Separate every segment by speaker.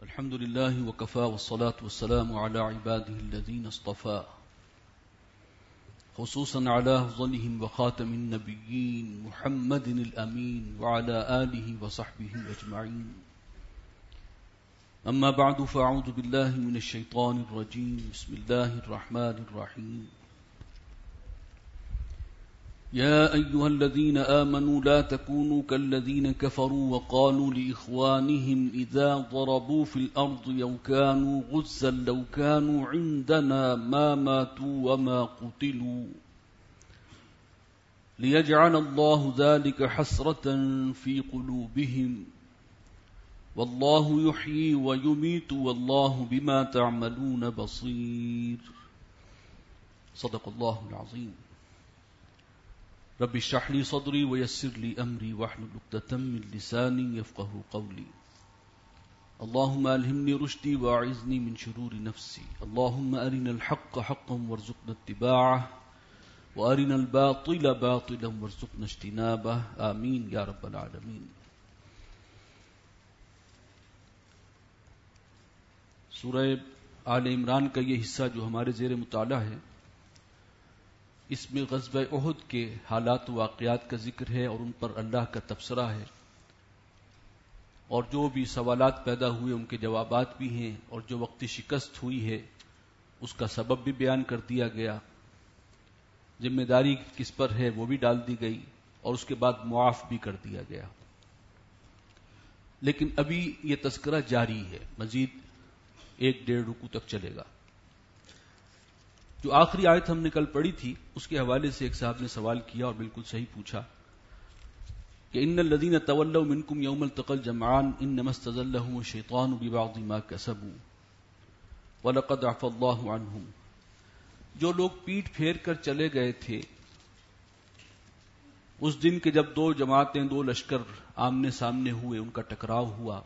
Speaker 1: الحمد لله وكفى والصلاة والسلام على عباده الذين اصطفى خصوصا على أفضلهم وخاتم النبيين محمد الأمين وعلى آله وصحبه أجمعين. أما بعد فأعوذ بالله من الشيطان الرجيم. بسم الله الرحمن الرحيم. يا أيها الذين آمنوا لا تكونوا كالذين كفروا وقالوا لإخوانهم إذا ضربوا في الأرض لو كانوا غزا لو كانوا عندنا ما ماتوا وما قتلوا ليجعل الله ذلك حسرة في قلوبهم والله يحيي ويميت والله بما تعملون بصير. صدق الله العظيم. رب اشرح لي صدري ويسر لي أمري واحلل عقدة من لساني يفقهوا قولي. اللهم ألهمني رشدي وأعذني من شرور نفسي. اللهم أرنا الحق حقا وارزقنا اتباعه وأرنا الباطل باطلا وارزقنا اجتنابه. آمين يا رب العالمين. سورہ آل عمران کا یہ حصہ جو ہمارے زیر مطالعہ ہے، اس میں غزوہ احد کے حالات و واقعات کا ذکر ہے اور ان پر اللہ کا تبصرہ ہے، اور جو بھی سوالات پیدا ہوئے ان کے جوابات بھی ہیں، اور جو وقتی شکست ہوئی ہے اس کا سبب بھی بیان کر دیا گیا، ذمہ داری کس پر ہے وہ بھی ڈال دی گئی، اور اس کے بعد معاف بھی کر دیا گیا. لیکن ابھی یہ تذکرہ جاری ہے، مزید 1-1.5 رکوع تک چلے گا. جو آخری آیت ہم نے کل پڑھی تھی اس کے حوالے سے ایک صاحب نے سوال کیا اور بالکل صحیح پوچھا کہ ان الذين تولوا منكم يوم التقى الجمعان انما استزلهم الشيطان ببعض ما كسبوا ولقد عفى الله عنهم. جو لوگ پیٹھ پھیر کر چلے گئے تھے اس دن کے جب 2 جماعتیں 2 لشکر آمنے سامنے ہوئے، ان کا ٹکراؤ ہوا،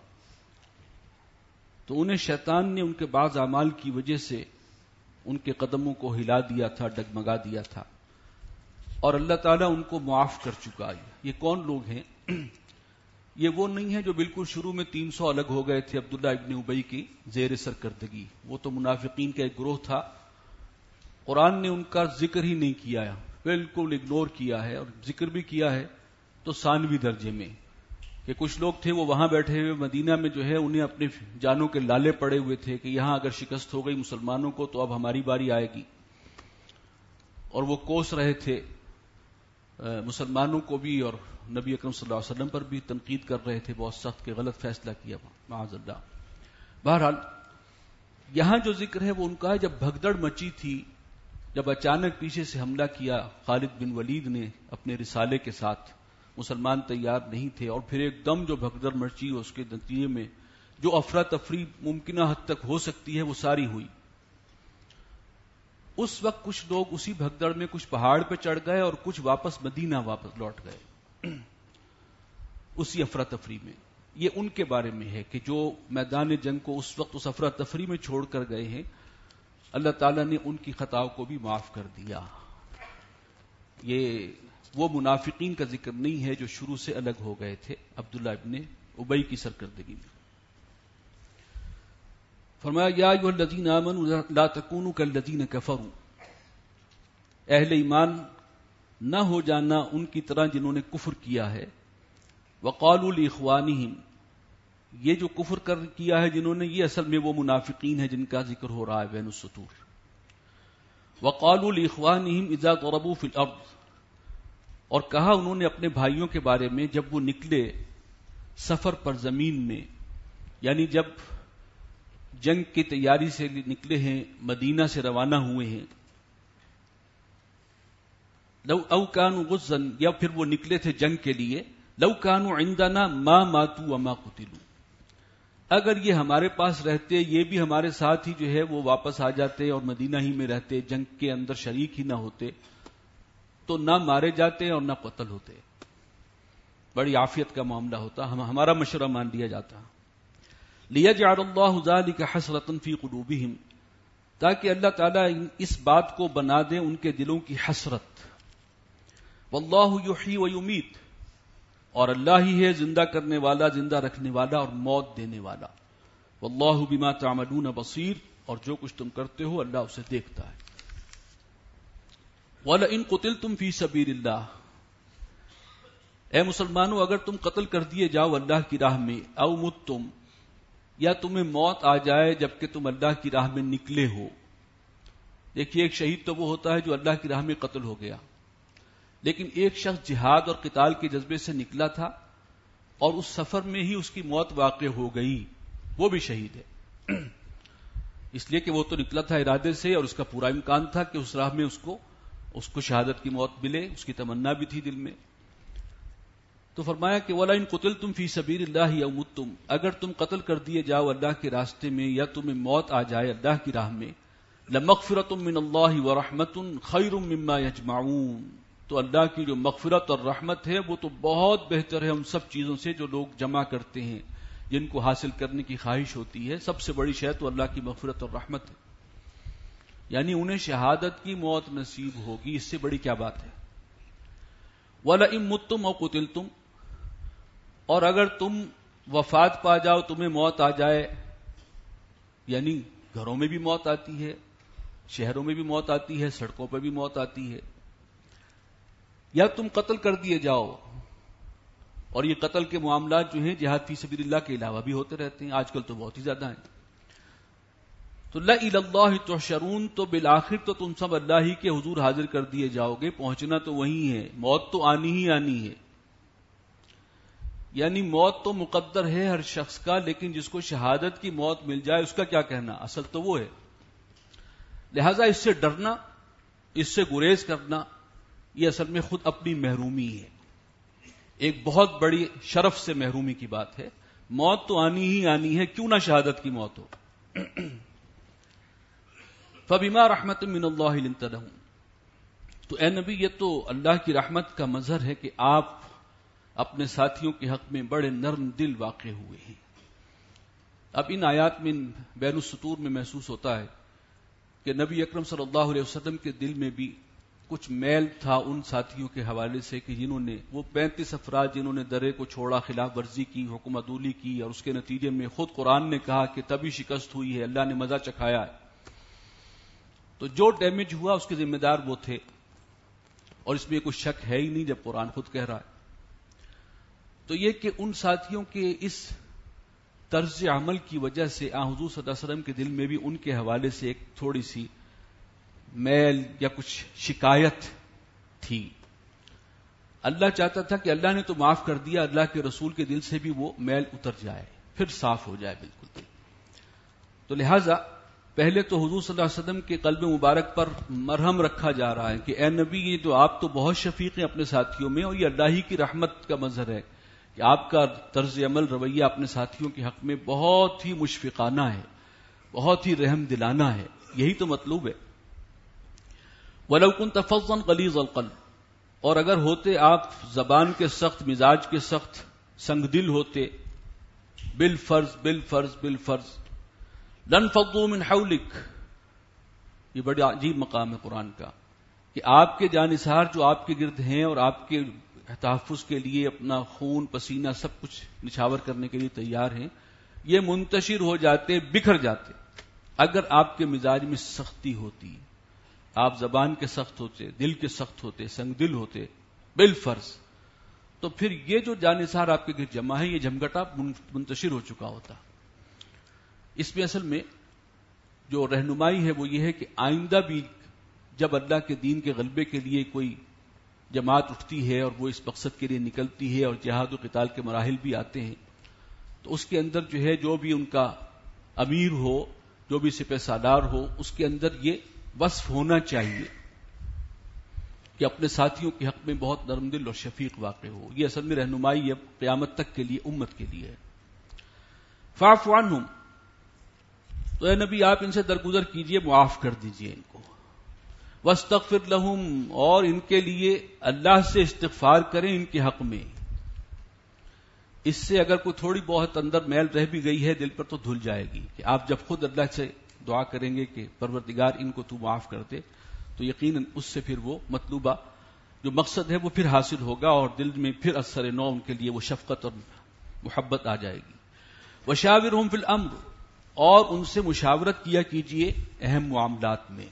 Speaker 1: تو انہیں شیطان نے ان کے بعض اعمال کی وجہ سے ان کے قدموں کو ہلا دیا تھا، ڈگمگا دیا تھا، اور اللہ تعالیٰ ان کو معاف کر چکا ہے. یہ کون لوگ ہیں؟ یہ وہ نہیں ہیں جو بالکل شروع میں 300 الگ ہو گئے تھے عبداللہ ابن ابی کی زیر سرکردگی. وہ تو منافقین کا ایک گروہ تھا، قرآن نے ان کا ذکر ہی نہیں کیا ہے، بالکل اگنور کیا ہے، اور ذکر بھی کیا ہے تو ثانوی درجے میں، کہ کچھ لوگ تھے وہ وہاں بیٹھے ہوئے مدینہ میں جو ہے انہیں اپنے جانوں کے لالے پڑے ہوئے تھے کہ یہاں اگر شکست ہو گئی مسلمانوں کو تو اب ہماری باری آئے گی، اور وہ کوس رہے تھے مسلمانوں کو بھی، اور نبی اکرم صلی اللہ علیہ وسلم پر بھی تنقید کر رہے تھے بہت سخت کہ غلط فیصلہ کیا معاذ اللہ. بہرحال یہاں جو ذکر ہے وہ ان کا ہے جب بھگدڑ مچی تھی، جب اچانک پیچھے سے حملہ کیا خالد بن ولید نے اپنے رسالے کے ساتھ، مسلمان تیار نہیں تھے، اور پھر ایک دم جو بھگدڑ مچی اس کے نتیجے میں جو افراتفری ممکنہ حد تک ہو سکتی ہے وہ ساری ہوئی. اس وقت کچھ لوگ اسی بھگدڑ میں کچھ پہاڑ پہ چڑھ گئے اور کچھ واپس مدینہ واپس لوٹ گئے اسی افراتفری میں. یہ ان کے بارے میں ہے کہ جو میدان جنگ کو اس وقت اس افراتفری میں چھوڑ کر گئے ہیں، اللہ تعالیٰ نے ان کی خطاؤں کو بھی معاف کر دیا. یہ وہ منافقین کا ذکر نہیں ہے جو شروع سے الگ ہو گئے تھے عبداللہ ابن ابی کی سرکردگی میں. فرمایا یا ایھا الذین آمنوا لا تکونوا کالذین کفروا، اہل ایمان نہ ہو جانا ان کی طرح جنہوں نے کفر کیا ہے. وقالوا لاخوانہم، یہ جو کفر کیا ہے جنہوں نے، یہ اصل میں وہ منافقین ہیں جن کا ذکر ہو رہا ہے بین السطور. وقالوا لاخوانہم اذا ضربوا فی الارض، اور کہا انہوں نے اپنے بھائیوں کے بارے میں جب وہ نکلے سفر پر زمین میں، یعنی جب جنگ کی تیاری سے نکلے ہیں، مدینہ سے روانہ ہوئے ہیں. لو او کانوا غزا، یا پھر وہ نکلے تھے جنگ کے لیے، لو کانوا عندنا ما ماتوا وما قتلوا، اگر یہ ہمارے پاس رہتے، یہ بھی ہمارے ساتھ ہی جو ہے وہ واپس آ جاتے اور مدینہ ہی میں رہتے، جنگ کے اندر شریک ہی نہ ہوتے، تو نہ مارے جاتے اور نہ قتل ہوتے، بڑی عافیت کا معاملہ ہوتا، ہمارا مشورہ مان لیا جاتا. لِيَجْعَلَ اللَّهُ ذَلِكَ حَسْرَةً فِي قُلُوبِهِمْ، تاکہ اللہ تعالیٰ اس بات کو بنا دے ان کے دلوں کی حسرت. وَاللَّهُ يُحْيِي وَيُمِيتُ، اور اللہ ہی ہے زندہ کرنے والا، زندہ رکھنے والا اور موت دینے والا. واللہ بما تعملون بصیر، اور جو کچھ تم کرتے ہو اللہ اسے دیکھتا ہے. وَلَئِن قُتِلْتُمْ فِي سَبِيلِ اللَّهِ، اے مسلمانوں اگر تم قتل کر دیے جاؤ اللہ کی راہ میں، او متتم، یا تمہیں موت آ جائے جبکہ تم اللہ کی راہ میں نکلے ہو. دیکھیے ایک شہید تو وہ ہوتا ہے جو اللہ کی راہ میں قتل ہو گیا، لیکن ایک شخص جہاد اور قتال کے جذبے سے نکلا تھا اور اس سفر میں ہی اس کی موت واقع ہو گئی، وہ بھی شہید ہے. اس لیے کہ وہ تو نکلا تھا ارادے سے اور اس کا پورا امکان تھا کہ اس راہ میں اس کو شہادت کی موت ملے، اس کی تمنا بھی تھی دل میں. تو فرمایا کہ وَلَئِن قُتِلْتُمْ فِي سَبِيلِ اللَّهِ أَوْ مُتُّمْ، اگر تم قتل کر دیے جاؤ اللہ کے راستے میں یا تمہیں موت آ جائے اللہ کی راہ میں، لَمَغْفِرَةٌ مِّنَ اللَّهِ وَرَحْمَةٌ خَيْرٌ مِّمَّا يَجْمَعُونَ، تو اللہ کی جو مغفرت اور رحمت ہے وہ تو بہت بہتر ہے ان سب چیزوں سے جو لوگ جمع کرتے ہیں، جن کو حاصل کرنے کی خواہش ہوتی ہے. سب سے بڑی شے تو اللہ کی مغفرت اور رحمت ہے، یعنی انہیں شہادت کی موت نصیب ہوگی، اس سے بڑی کیا بات ہے. وَلَئِن مُتُّمْ أَوْ قُتِلْتُمْ، اور اگر تم وفات پا جاؤ، تمہیں موت آ جائے، یعنی گھروں میں بھی موت آتی ہے، شہروں میں بھی موت آتی ہے، سڑکوں پر بھی موت آتی ہے، یا تم قتل کر دیے جاؤ. اور یہ قتل کے معاملات جو ہیں جہاد فی سبیل اللہ کے علاوہ بھی ہوتے رہتے ہیں، آج کل تو بہت ہی زیادہ ہیں. تو لَإِلَى اللَّهِ تُحْشَرُونَ، تو بالآخر تو تم سب اللہ ہی کے حضور حاضر کر دیے جاؤ گے، پہنچنا تو وہی ہے، موت تو آنی ہی آنی ہے. یعنی موت تو مقدر ہے ہر شخص کا، لیکن جس کو شہادت کی موت مل جائے اس کا کیا کہنا، اصل تو وہ ہے. لہذا اس سے ڈرنا، اس سے گریز کرنا، یہ اصل میں خود اپنی محرومی ہے، ایک بہت بڑی شرف سے محرومی کی بات ہے. موت تو آنی ہی آنی ہے، کیوں نہ شہادت کی موت ہو. فَبِمَا رَحْمَةٍ مِّنَ اللَّهِ لِنتَ لَهُمْ، تو اے نبی یہ تو اللہ کی رحمت کا مظہر ہے کہ آپ اپنے ساتھیوں کے حق میں بڑے نرم دل واقع ہوئے ہیں. اب ان آیات میں بین السطور میں محسوس ہوتا ہے کہ نبی اکرم صلی اللہ علیہ وسلم کے دل میں بھی کچھ میل تھا ان ساتھیوں کے حوالے سے کہ جنہوں نے، وہ 35 افراد جنہوں نے درے کو چھوڑا، خلاف ورزی کی، حکم عدولی کی، اور اس کے نتیجے میں خود قرآن نے کہا کہ تبھی شکست ہوئی ہے، اللہ نے مزہ چکھایا ہے. تو جو ڈیمیج ہوا اس کے ذمہ دار وہ تھے، اور اس میں کوئی شک ہے ہی نہیں جب قرآن خود کہہ رہا ہے. تو یہ کہ ان ساتھیوں کے اس طرز عمل کی وجہ سے حضور صلی اللہ علیہ وسلم کے دل میں بھی ان کے حوالے سے ایک تھوڑی سی میل یا کچھ شکایت تھی. اللہ چاہتا تھا کہ اللہ نے تو معاف کر دیا، اللہ کے رسول کے دل سے بھی وہ میل اتر جائے، پھر صاف ہو جائے بالکل. تو لہذا پہلے تو حضور صلی اللہ علیہ وسلم کے قلب مبارک پر مرہم رکھا جا رہا ہے کہ اے نبی یہ جو آپ تو بہت شفیق ہیں اپنے ساتھیوں میں، اور یہ اللہ ہی کی رحمت کا مظہر ہے کہ آپ کا طرز عمل، رویہ اپنے ساتھیوں کے حق میں بہت ہی مشفقانہ ہے، بہت ہی رحم دلانہ ہے. یہی تو مطلوب ہے. وَلَوْ كُنْتَ فَظًّا غَلِيظَ الْقَلْبِ، اور اگر ہوتے آپ زبان کے سخت، مزاج کے سخت، سنگ دل ہوتے، بالفرض بالفرض بالفرض، لَانْفَضُّوا مِنْ حَوْلِكَ، یہ بڑا عجیب مقام ہے قرآن کا کہ آپ کے جانثار جو آپ کے گرد ہیں اور آپ کے تحفظ کے لیے اپنا خون پسینہ سب کچھ نچھاور کرنے کے لیے تیار ہیں، یہ منتشر ہو جاتے، بکھر جاتے اگر آپ کے مزاج میں سختی ہوتی، آپ زبان کے سخت ہوتے، دل کے سخت ہوتے، سنگ دل ہوتے بالفرض، تو پھر یہ جو جانثار آپ کے گرد جمع ہے یہ جھمگٹا منتشر ہو چکا ہوتا. اس میں اصل میں جو رہنمائی ہے وہ یہ ہے کہ آئندہ بھی جب اللہ کے دین کے غلبے کے لیے کوئی جماعت اٹھتی ہے اور وہ اس مقصد کے لیے نکلتی ہے اور جہاد و قتال کے مراحل بھی آتے ہیں، تو اس کے اندر جو ہے جو بھی ان کا امیر ہو، جو بھی سپہ سالار ہو، اس کے اندر یہ وصف ہونا چاہیے کہ اپنے ساتھیوں کے حق میں بہت نرم دل اور شفیق واقع ہو. یہ اصل میں رہنمائی ہے قیامت تک کے لیے، امت کے لیے. فاعف عنہم، تو اے نبی آپ ان سے درگزر کیجئے، معاف کر دیجئے ان کو. واستغفر لہم، اور ان کے لیے اللہ سے استغفار کریں ان کے حق میں. اس سے اگر کوئی تھوڑی بہت اندر میل رہ بھی گئی ہے دل پر تو دھل جائے گی کہ آپ جب خود اللہ سے دعا کریں گے کہ پروردگار ان کو تو معاف کر دے، تو یقیناً اس سے پھر وہ مطلوبہ جو مقصد ہے وہ پھر حاصل ہوگا اور دل میں پھر اثر نو ان کے لیے وہ شفقت اور محبت آ جائے گی. وشاورہم فی الامر، اور ان سے مشاورت کیا کیجیے اہم معاملات میں.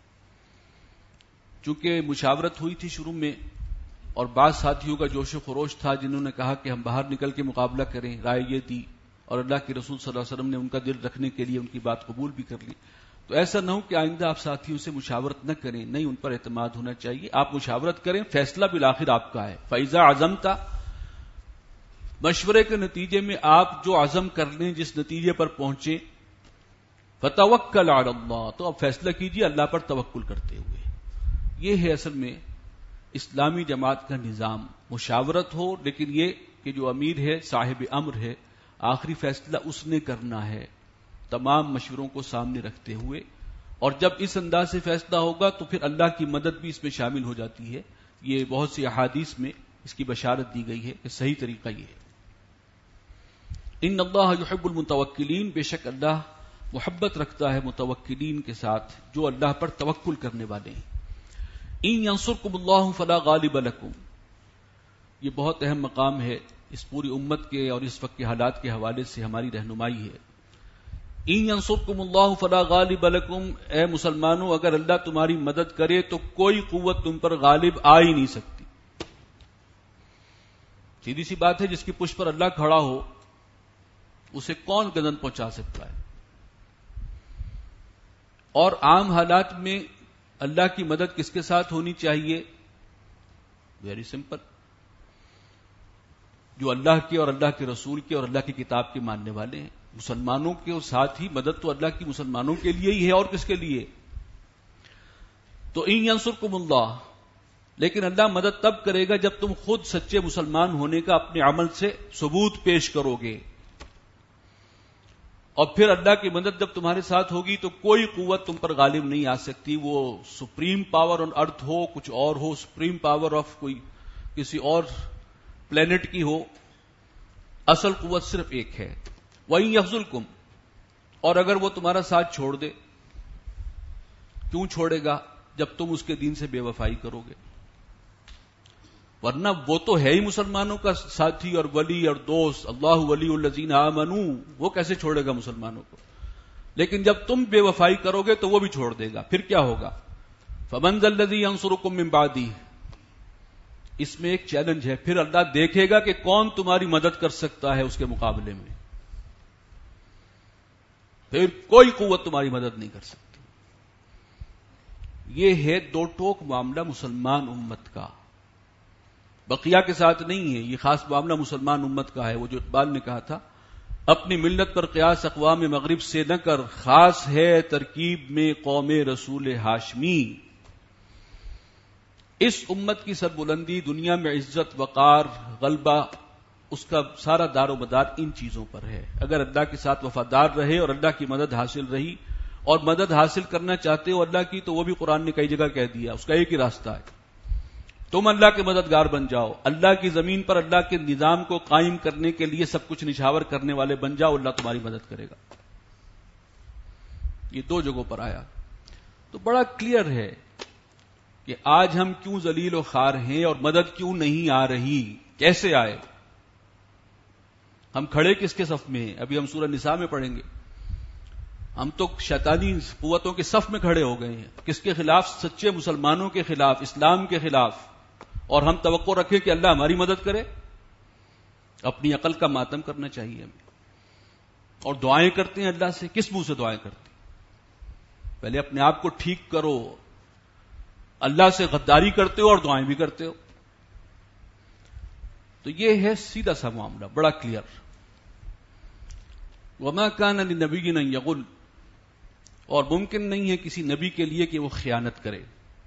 Speaker 1: چونکہ مشاورت ہوئی تھی شروع میں اور بعض ساتھیوں کا جوش و خروش تھا جنہوں نے کہا کہ ہم باہر نکل کے مقابلہ کریں، رائے یہ دی اور اللہ کے رسول صلی اللہ علیہ وسلم نے ان کا دل رکھنے کے لیے ان کی بات قبول بھی کر لی. تو ایسا نہ ہو کہ آئندہ آپ ساتھیوں سے مشاورت نہ کریں، نہیں، ان پر اعتماد ہونا چاہیے. آپ مشاورت کریں، فیصلہ بالآخر آپ کا ہے. فَإِذَا عَزَمْتَ، مشورے کے نتیجے میں آپ جو عزم کر لیں، جس نتیجے پر پہنچیں، فَتَوَكَّلْ عَلَى اللَّهِ، تو اب فیصلہ کیجیے اللہ پر توکل کرتے ہوئے. یہ ہے اصل میں اسلامی جماعت کا نظام. مشاورت ہو، لیکن یہ کہ جو امیر ہے، صاحب امر ہے، آخری فیصلہ اس نے کرنا ہے، تمام مشوروں کو سامنے رکھتے ہوئے. اور جب اس انداز سے فیصلہ ہوگا تو پھر اللہ کی مدد بھی اس میں شامل ہو جاتی ہے. یہ بہت سی احادیث میں اس کی بشارت دی گئی ہے کہ صحیح طریقہ یہ ہے. ان اللہ یحب المتوکلین، بے شک اللہ محبت رکھتا ہے متوکلین کے ساتھ جو اللہ پر توکل کرنے والے ہیں. ان ینصرکم اللہ فلا غالب لکم، یہ بہت اہم مقام ہے، اس پوری امت کے اور اس وقت کے حالات کے حوالے سے ہماری رہنمائی ہے. ان ینصرکم اللہ فلا غالب لکم، اے مسلمانوں اگر اللہ تمہاری مدد کرے تو کوئی قوت تم پر غالب آ ہی نہیں سکتی. سیدھی سی بات ہے، جس کی پشت پر اللہ کھڑا ہو اسے کون گردن پہنچا سکتا ہے؟ اور عام حالات میں اللہ کی مدد کس کے ساتھ ہونی چاہیے؟ ویری سمپل، جو اللہ کے اور اللہ کے رسول کے اور اللہ کی کتاب کے ماننے والے ہیں. مسلمانوں کے ساتھ ہی مدد تو اللہ کی مسلمانوں کے لیے ہی ہے، اور کس کے لیے؟ تو ان ینصرکم اللہ، لیکن اللہ مدد تب کرے گا جب تم خود سچے مسلمان ہونے کا اپنے عمل سے ثبوت پیش کرو گے. اور پھر اللہ کی مدد جب تمہارے ساتھ ہوگی تو کوئی قوت تم پر غالب نہیں آ سکتی. وہ سپریم پاور آن ارتھ ہو، کچھ اور ہو، سپریم پاور آف کوئی کسی اور پلینٹ کی ہو، اصل قوت صرف ایک ہے. وَإِن يَخْذُلْكُمْ، اور اگر وہ تمہارا ساتھ چھوڑ دے، کیوں چھوڑے گا؟ جب تم اس کے دین سے بے وفائی کرو گے. ورنہ وہ تو ہے ہی مسلمانوں کا ساتھی اور ولی اور دوست. اللہ ولی الذین آمنوا، وہ کیسے چھوڑے گا مسلمانوں کو؟ لیکن جب تم بے وفائی کرو گے تو وہ بھی چھوڑ دے گا. پھر کیا ہوگا؟ فَمَنْ ذَا الَّذِي يَنصُرُكُم مِّن بَعْدِهِ، اس میں ایک چیلنج ہے. پھر اللہ دیکھے گا کہ کون تمہاری مدد کر سکتا ہے اس کے مقابلے میں. پھر کوئی قوت تمہاری مدد نہیں کر سکتی. یہ ہے دو ٹوک معاملہ مسلمان امت کا، بقیہ کے ساتھ نہیں ہے. یہ خاص معاملہ مسلمان امت کا ہے. وہ جو اقبال نے کہا تھا، اپنی ملت پر قیاس اقوام مغرب سے نہ کر، خاص ہے ترکیب میں قوم رسول ہاشمی. اس امت کی سربلندی، دنیا میں عزت، وقار، غلبہ، اس کا سارا دار و مدار ان چیزوں پر ہے. اگر اللہ کے ساتھ وفادار رہے اور اللہ کی مدد حاصل رہی، اور مدد حاصل کرنا چاہتے ہو اللہ کی، تو وہ بھی قرآن نے کئی جگہ کہہ دیا، اس کا ایک ہی راستہ ہے، تم اللہ کے مددگار بن جاؤ. اللہ کی زمین پر اللہ کے نظام کو قائم کرنے کے لیے سب کچھ نچھاور کرنے والے بن جاؤ، اللہ تمہاری مدد کرے گا. یہ دو جگہوں پر آیا. تو بڑا کلیئر ہے کہ آج ہم کیوں ذلیل و خوار ہیں اور مدد کیوں نہیں آ رہی. کیسے آئے؟ ہم کھڑے کس کے صف میں ہیں؟ ابھی ہم سورہ نساء میں پڑھیں گے. ہم تو شیطانی قوتوں کے صف میں کھڑے ہو گئے ہیں. کس کے خلاف؟ سچے مسلمانوں کے خلاف، اسلام کے خلاف. اور ہم توقع رکھیں کہ اللہ ہماری مدد کرے. اپنی عقل کا ماتم کرنا چاہیے ہمیں. اور دعائیں کرتے ہیں اللہ سے. کس منہ سے دعائیں کرتے ہیں؟ پہلے اپنے آپ کو ٹھیک کرو. اللہ سے غداری کرتے ہو اور دعائیں بھی کرتے ہو. تو یہ ہے سیدھا سا معاملہ، بڑا کلیئر. وما کان لنبی ان یغل، اور ممکن نہیں ہے کسی نبی کے لیے کہ وہ خیانت کرے.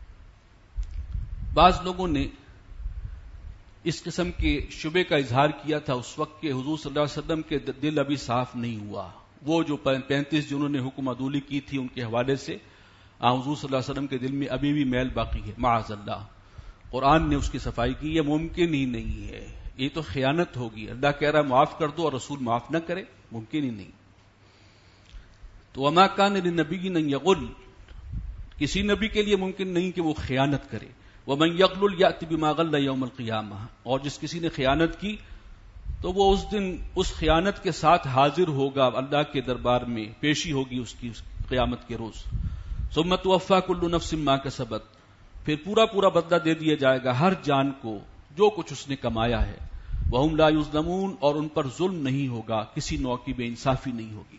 Speaker 1: بعض لوگوں نے اس قسم کے شبے کا اظہار کیا تھا اس وقت کہ حضور صلی اللہ علیہ وسلم کے دل ابھی صاف نہیں ہوا. وہ جو 35 جنہوں نے حکم عدولی کی تھی ان کے حوالے سے حضور صلی اللہ علیہ وسلم کے دل میں ابھی بھی میل باقی ہے. معاذ اللہ، قرآن نے اس کی صفائی کی. یہ ممکن ہی نہیں ہے، یہ تو خیانت ہوگی. اللہ کہہ رہا ہے معاف کر دو اور رسول معاف نہ کرے، ممکن ہی نہیں. تو وما کان لنبی ان یغل، کسی نبی کے لیے ممکن نہیں کہ وہ خیانت کرے. ومن یغل یأتی بما غل یوم القیامہ، اور جس کسی نے خیانت کی تو وہ اس دن اس خیانت کے ساتھ حاضر ہوگا اللہ کے دربار میں، پیشی ہوگی اس کی قیامت کے روز. ثم توفی کل نفس ما کسبت، پھر پورا بدلہ دے دیا جائے گا ہر جان کو جو کچھ اس نے کمایا ہے. وہم لا یظلمون، اور ان پر ظلم نہیں ہوگا، کسی نوع کی بے انصافی نہیں ہوگی.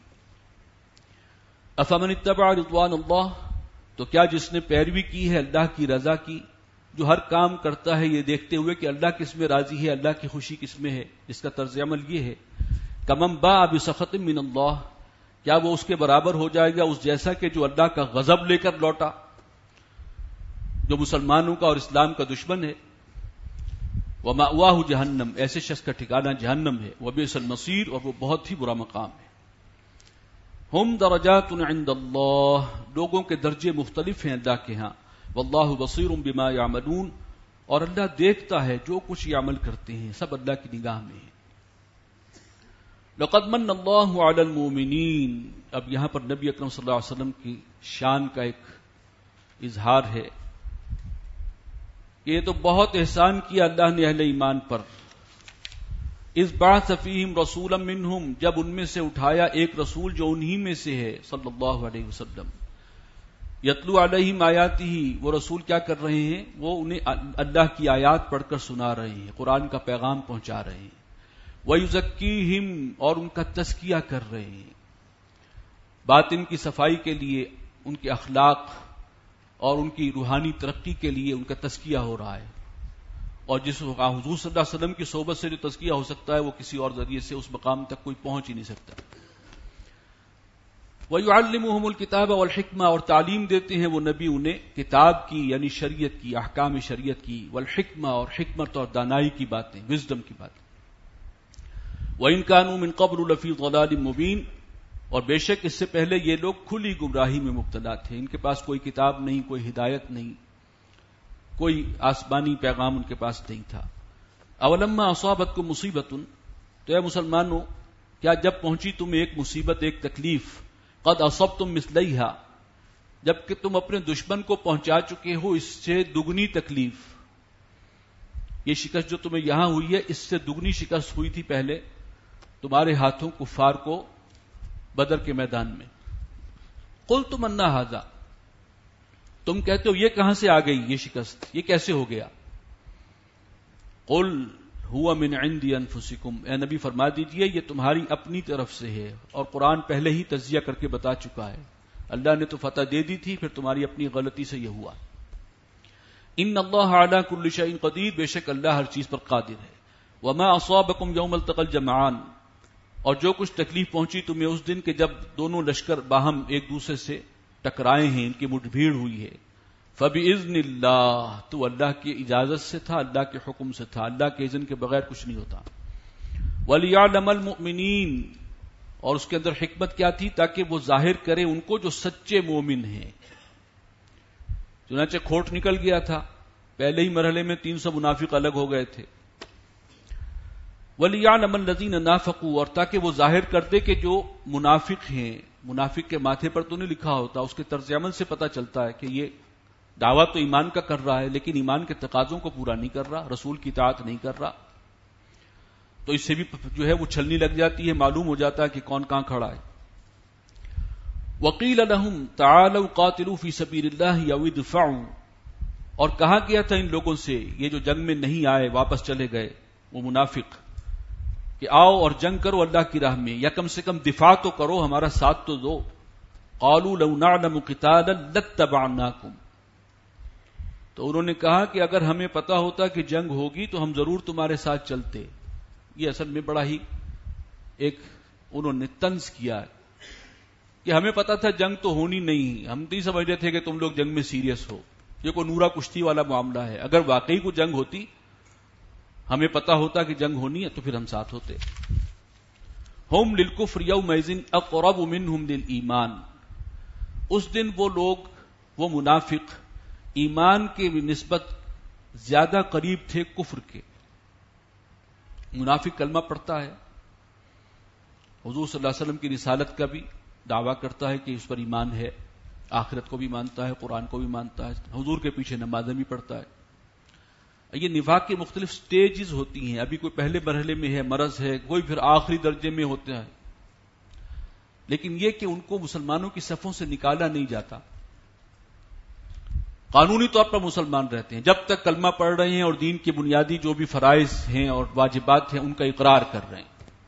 Speaker 1: افمن اتبع رضوان اللہ، تو کیا جس نے پیروی کی ہے اللہ کی رضا کی، جو ہر کام کرتا ہے یہ دیکھتے ہوئے کہ اللہ کس میں راضی ہے، اللہ کی خوشی کس میں ہے، اس کا طرز عمل یہ ہے. کمن باء بسخط من اللہ، کیا وہ اس کے برابر ہو جائے گا اس جیسا کہ جو اللہ کا غضب لے کر لوٹا، جو مسلمانوں کا اور اسلام کا دشمن ہے. ومأواہ جہنم، ایسے شخص کا ٹھکانہ جہنم ہے. وبئس المصیر، اور وہ بہت ہی برا مقام ہے. ہم درجات عند اللہ، لوگوں کے درجے مختلف ہیں اللہ کے ہاں. واللہ بصیر بما یعملون، اور اللہ دیکھتا ہے جو کچھ یہ عمل کرتے ہیں، سب اللہ کی نگاہ میں ہے. لقد من اللہ علی المؤمنین، اب یہاں پر نبی اکرم صلی اللہ علیہ وسلم کی شان کا ایک اظہار ہے کہ یہ تو بہت احسان کیا اللہ نے اہل ایمان پر. اذ بعث فیہم رسولا منہم، جب ان میں سے اٹھایا ایک رسول جو انہی میں سے ہے صلی اللہ علیہ وسلم. یتلو علیہم آیاتہ، وہ رسول کیا کر رہے ہیں، وہ انہیں اللہ کی آیات پڑھ کر سنا رہے ہیں، قرآن کا پیغام پہنچا رہے ہیں. وَيُزَكِّيهِمْ، اور ان کا تزکیہ کر رہے ہیں، باطن کی صفائی کے لیے، ان کے اخلاق اور ان کی روحانی ترقی کے لیے ان کا تزکیہ ہو رہا ہے. اور جس حضور صلی اللہ علیہ وسلم کی صحبت سے جو تزکیہ ہو سکتا ہے وہ کسی اور ذریعے سے اس مقام تک کوئی پہنچ ہی نہیں سکتا. وَيُعَلِّمُهُمُ الْكِتَابَ وَالْحِكْمَةَ، اور تعلیم دیتے ہیں وہ نبی انہیں کتاب کی یعنی شریعت کی، احکام شریعت کی، والحکمہ، اور حکمت اور دانائی کی باتیں، وزڈم کی باتیں. وَإِن كَانُوا مِن قَبْلُ لَفِي ضَلَالٍ مُبِينٍ، اور بے شک اس سے پہلے یہ لوگ کھلی گمراہی میں مبتلا تھے، ان کے پاس کوئی کتاب نہیں، کوئی ہدایت نہیں، کوئی آسمانی پیغام ان کے پاس نہیں تھا. اولما اصابتکم مصیبت، تو اے مسلمانوں کیا جب پہنچی تمہیں ایک مصیبت، ایک تکلیف، قد اصبتم مثلیہا، جبکہ تم اپنے دشمن کو پہنچا چکے ہو اس سے دگنی تکلیف. یہ شکست جو تمہیں یہاں ہوئی ہے اس سے دگنی شکست ہوئی تھی پہلے تمہارے ہاتھوں کفار کو بدر کے میدان میں. قلتم انا ھذا، تم کہتے ہو یہ کہاں سے آ گئی یہ شکست، یہ کیسے ہو گیا. قل ہوا من عند انفسکم، اے نبی فرما دیجئے یہ تمہاری اپنی طرف سے ہے، اور قرآن پہلے ہی تجزیہ کر کے بتا چکا ہے. اللہ نے تو فتح دے دی تھی، پھر تمہاری اپنی غلطی سے یہ ہوا. ان اللہ علی کل شیء قدیر، بے شک اللہ ہر چیز پر قادر ہے. وما اصابکم یوم التقى الجمعان، اور جو کچھ تکلیف پہنچی تمہیں اس دن کے جب دونوں لشکر باہم ایک دوسرے سے ٹکرائے ہیں، ان کی مٹ بھیڑ ہوئی ہے. فبإذن اللہ، تو اللہ کی اجازت سے تھا، اللہ کے حکم سے تھا، اللہ کے اذن کے بغیر کچھ نہیں ہوتا. ولیعلم المؤمنین، اور اس کے اندر حکمت کیا تھی، تاکہ وہ ظاہر کرے ان کو جو سچے مومن ہیں. چنانچہ کھوٹ نکل گیا تھا، پہلے ہی مرحلے میں 300 منافق الگ ہو گئے تھے. وَلِيَعْلَمَ الَّذِينَ نَافَقُوا، اور تاکہ وہ ظاہر کر دے کہ جو منافق ہیں، منافق کے ماتھے پر تو نہیں لکھا ہوتا، اس کے طرز عمل سے پتہ چلتا ہے کہ یہ دعویٰ تو ایمان کا کر رہا ہے لیکن ایمان کے تقاضوں کو پورا نہیں کر رہا، رسول کی اطاعت نہیں کر رہا. تو اس سے بھی جو ہے وہ چھلنی لگ جاتی ہے، معلوم ہو جاتا ہے کہ کون کہاں کھڑا ہے. وَقِيلَ لَهُمْ تَعَالَوْا قَاتِلُوا فِي سَبِيلِ اللَّهِ أَوِ ادْفَعُوا، اور کہا گیا تھا ان لوگوں سے، یہ جو جنگ میں نہیں آئے واپس چلے گئے وہ منافق، کہ آؤ اور جنگ کرو اللہ کی راہ میں، یا کم سے کم دفاع تو کرو، ہمارا ساتھ تو دو. قَالُوا لَوْ نَعْلَمُ قِتَالًا لَاتَّبَعْنَاكُمْ، تو انہوں نے کہا کہ اگر ہمیں پتا ہوتا کہ جنگ ہوگی تو ہم ضرور تمہارے ساتھ چلتے. یہ اصل میں بڑا ہی ایک انہوں نے طنز کیا کہ ہمیں پتا تھا جنگ تو ہونی نہیں، ہم نہیں سمجھتے تھے کہ تم لوگ جنگ میں سیریس ہو، یہ کوئی نورا کشتی والا معاملہ ہے. اگر واقعی کوئی جنگ ہوتی، ہمیں پتا ہوتا کہ جنگ ہونی ہے تو پھر ہم ساتھ ہوتے. ہم للکفر یومئذ اقرب منہم للایمان، اس دن وہ لوگ، وہ منافق ایمان کے نسبت زیادہ قریب تھے کفر کے. منافق کلمہ پڑھتا ہے، حضور صلی اللہ علیہ وسلم کی رسالت کا بھی دعویٰ کرتا ہے کہ اس پر ایمان ہے، آخرت کو بھی مانتا ہے، قرآن کو بھی مانتا ہے، حضور کے پیچھے نمازیں بھی پڑھتا ہے، یہ نفاق کی مختلف سٹیجز ہوتی ہیں. ابھی کوئی پہلے مرحلے میں ہے، مرض ہے، کوئی پھر آخری درجے میں ہوتا ہے. لیکن یہ کہ ان کو مسلمانوں کی صفوں سے نکالا نہیں جاتا. قانونی طور پر مسلمان رہتے ہیں جب تک کلمہ پڑھ رہے ہیں اور دین کے بنیادی جو بھی فرائض ہیں اور واجبات ہیں ان کا اقرار کر رہے ہیں،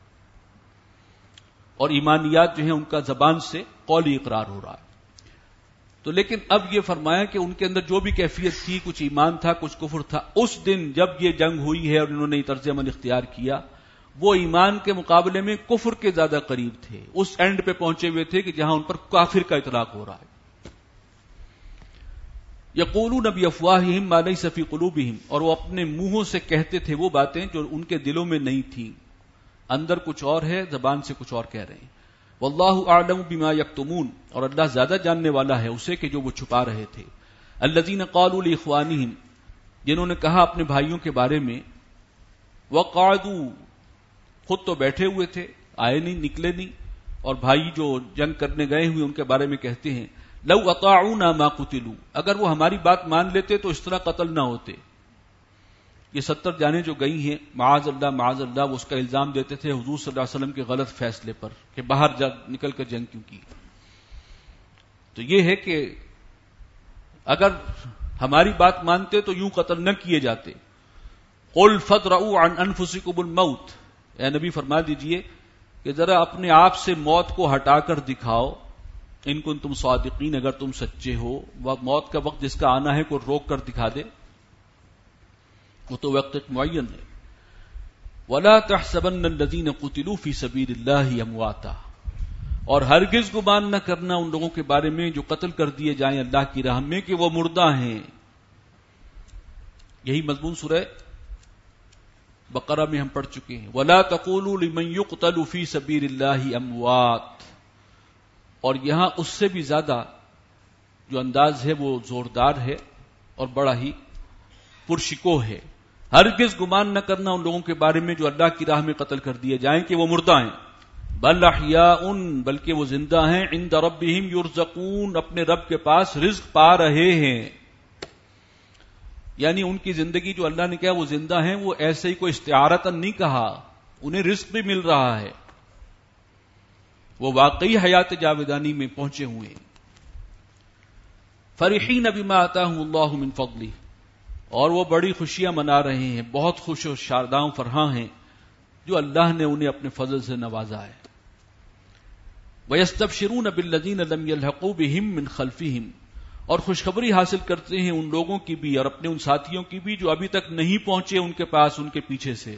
Speaker 1: اور ایمانیات جو ہیں ان کا زبان سے قولی اقرار ہو رہا ہے. تو لیکن اب یہ فرمایا کہ ان کے اندر جو بھی کیفیت تھی، کچھ ایمان تھا، کچھ کفر تھا، اس دن جب یہ جنگ ہوئی ہے اور انہوں نے یہ طرز عمل اختیار کیا، وہ ایمان کے مقابلے میں کفر کے زیادہ قریب تھے. اس اینڈ پہ پہنچے ہوئے تھے کہ جہاں ان پر کافر کا اطلاق ہو رہا ہے. یقولون بافواہہم ما لیس فی قلوبہم، اور وہ اپنے منہوں سے کہتے تھے وہ باتیں جو ان کے دلوں میں نہیں تھیں. اندر کچھ اور ہے، زبان سے کچھ اور کہہ رہے ہیں. واللہ اعلم بما یکتمون، اور اللہ زیادہ جاننے والا ہے اسے کہ جو وہ چھپا رہے تھے. الذین قالوا لاخوانہم، جنہوں نے کہا اپنے بھائیوں کے بارے میں، وقعدوا، خود تو بیٹھے ہوئے تھے، آئے نہیں، نکلے نہیں، اور بھائی جو جنگ کرنے گئے ہوئے ان کے بارے میں کہتے ہیں لو اطاعونا ما قتلوا، اگر وہ ہماری بات مان لیتے تو اس طرح قتل نہ ہوتے. یہ 70 جانیں جو گئی ہیں، معاذ اللہ وہ اس کا الزام دیتے تھے حضور صلی اللہ علیہ وسلم کے غلط فیصلے پر کہ باہر نکل کر جنگ کیوں کی. تو یہ ہے کہ اگر ہماری بات مانتے تو یوں قتل نہ کیے جاتے. قل فادرؤوا عن انفسکم الموت، اے نبی فرما دیجئے کہ ذرا اپنے آپ سے موت کو ہٹا کر دکھاؤ. ان کنتم صادقین، اگر تم سچے ہو. موت کا وقت جس کا آنا ہے کوئی روک کر دکھا دے، وہ تو وقت معین ہے. وَلَا تَحْسَبَنَّ الَّذِينَ قُتِلُوا فِي سَبِيلِ اللَّهِ أَمْوَاتًا، اور ہرگز گمان نہ کرنا ان لوگوں کے بارے میں جو قتل کر دیے جائیں اللہ کی راہ میں کہ وہ مردہ ہیں. یہی مضمون سورہ بقرہ میں ہم پڑھ چکے ہیں. وَلَا تَقُولُوا لِمَن يُقْتَلُ فِي سَبِيلِ اللَّهِ أَمْوَاتٌ، اور یہاں اس سے بھی زیادہ جو انداز ہے وہ زوردار ہے اور بڑا ہی پرشکو ہے. ہرگز گمان نہ کرنا ان لوگوں کے بارے میں جو اللہ کی راہ میں قتل کر دیے جائیں کہ وہ مردہ ہیں. بل احیاء، بلکہ وہ زندہ ہیں. عند ربہم یرزقون، اپنے رب کے پاس رزق پا رہے ہیں. یعنی ان کی زندگی جو اللہ نے کہا وہ زندہ ہیں، وہ ایسے ہی کوئی استعارتاً نہیں کہا، انہیں رزق بھی مل رہا ہے. وہ واقعی حیات جاودانی میں پہنچے ہوئے ہیں. فرحین بما آتاہم اللہ من فضلہ، اور وہ بڑی خوشیاں منا رہے ہیں، بہت خوش و شاداں فرحاں ہیں جو اللہ نے انہیں اپنے فضل سے نوازا ہے. وَيَسْتَبْشِرُونَ بِالَّذِينَ لَمْ يَلْحَقُوا بِهِمْ مِنْ خَلْفِهِمْ، اور خوشخبری حاصل کرتے ہیں ان لوگوں کی بھی اور اپنے ان ساتھیوں کی بھی جو ابھی تک نہیں پہنچے ان کے پاس، ان کے پیچھے سے.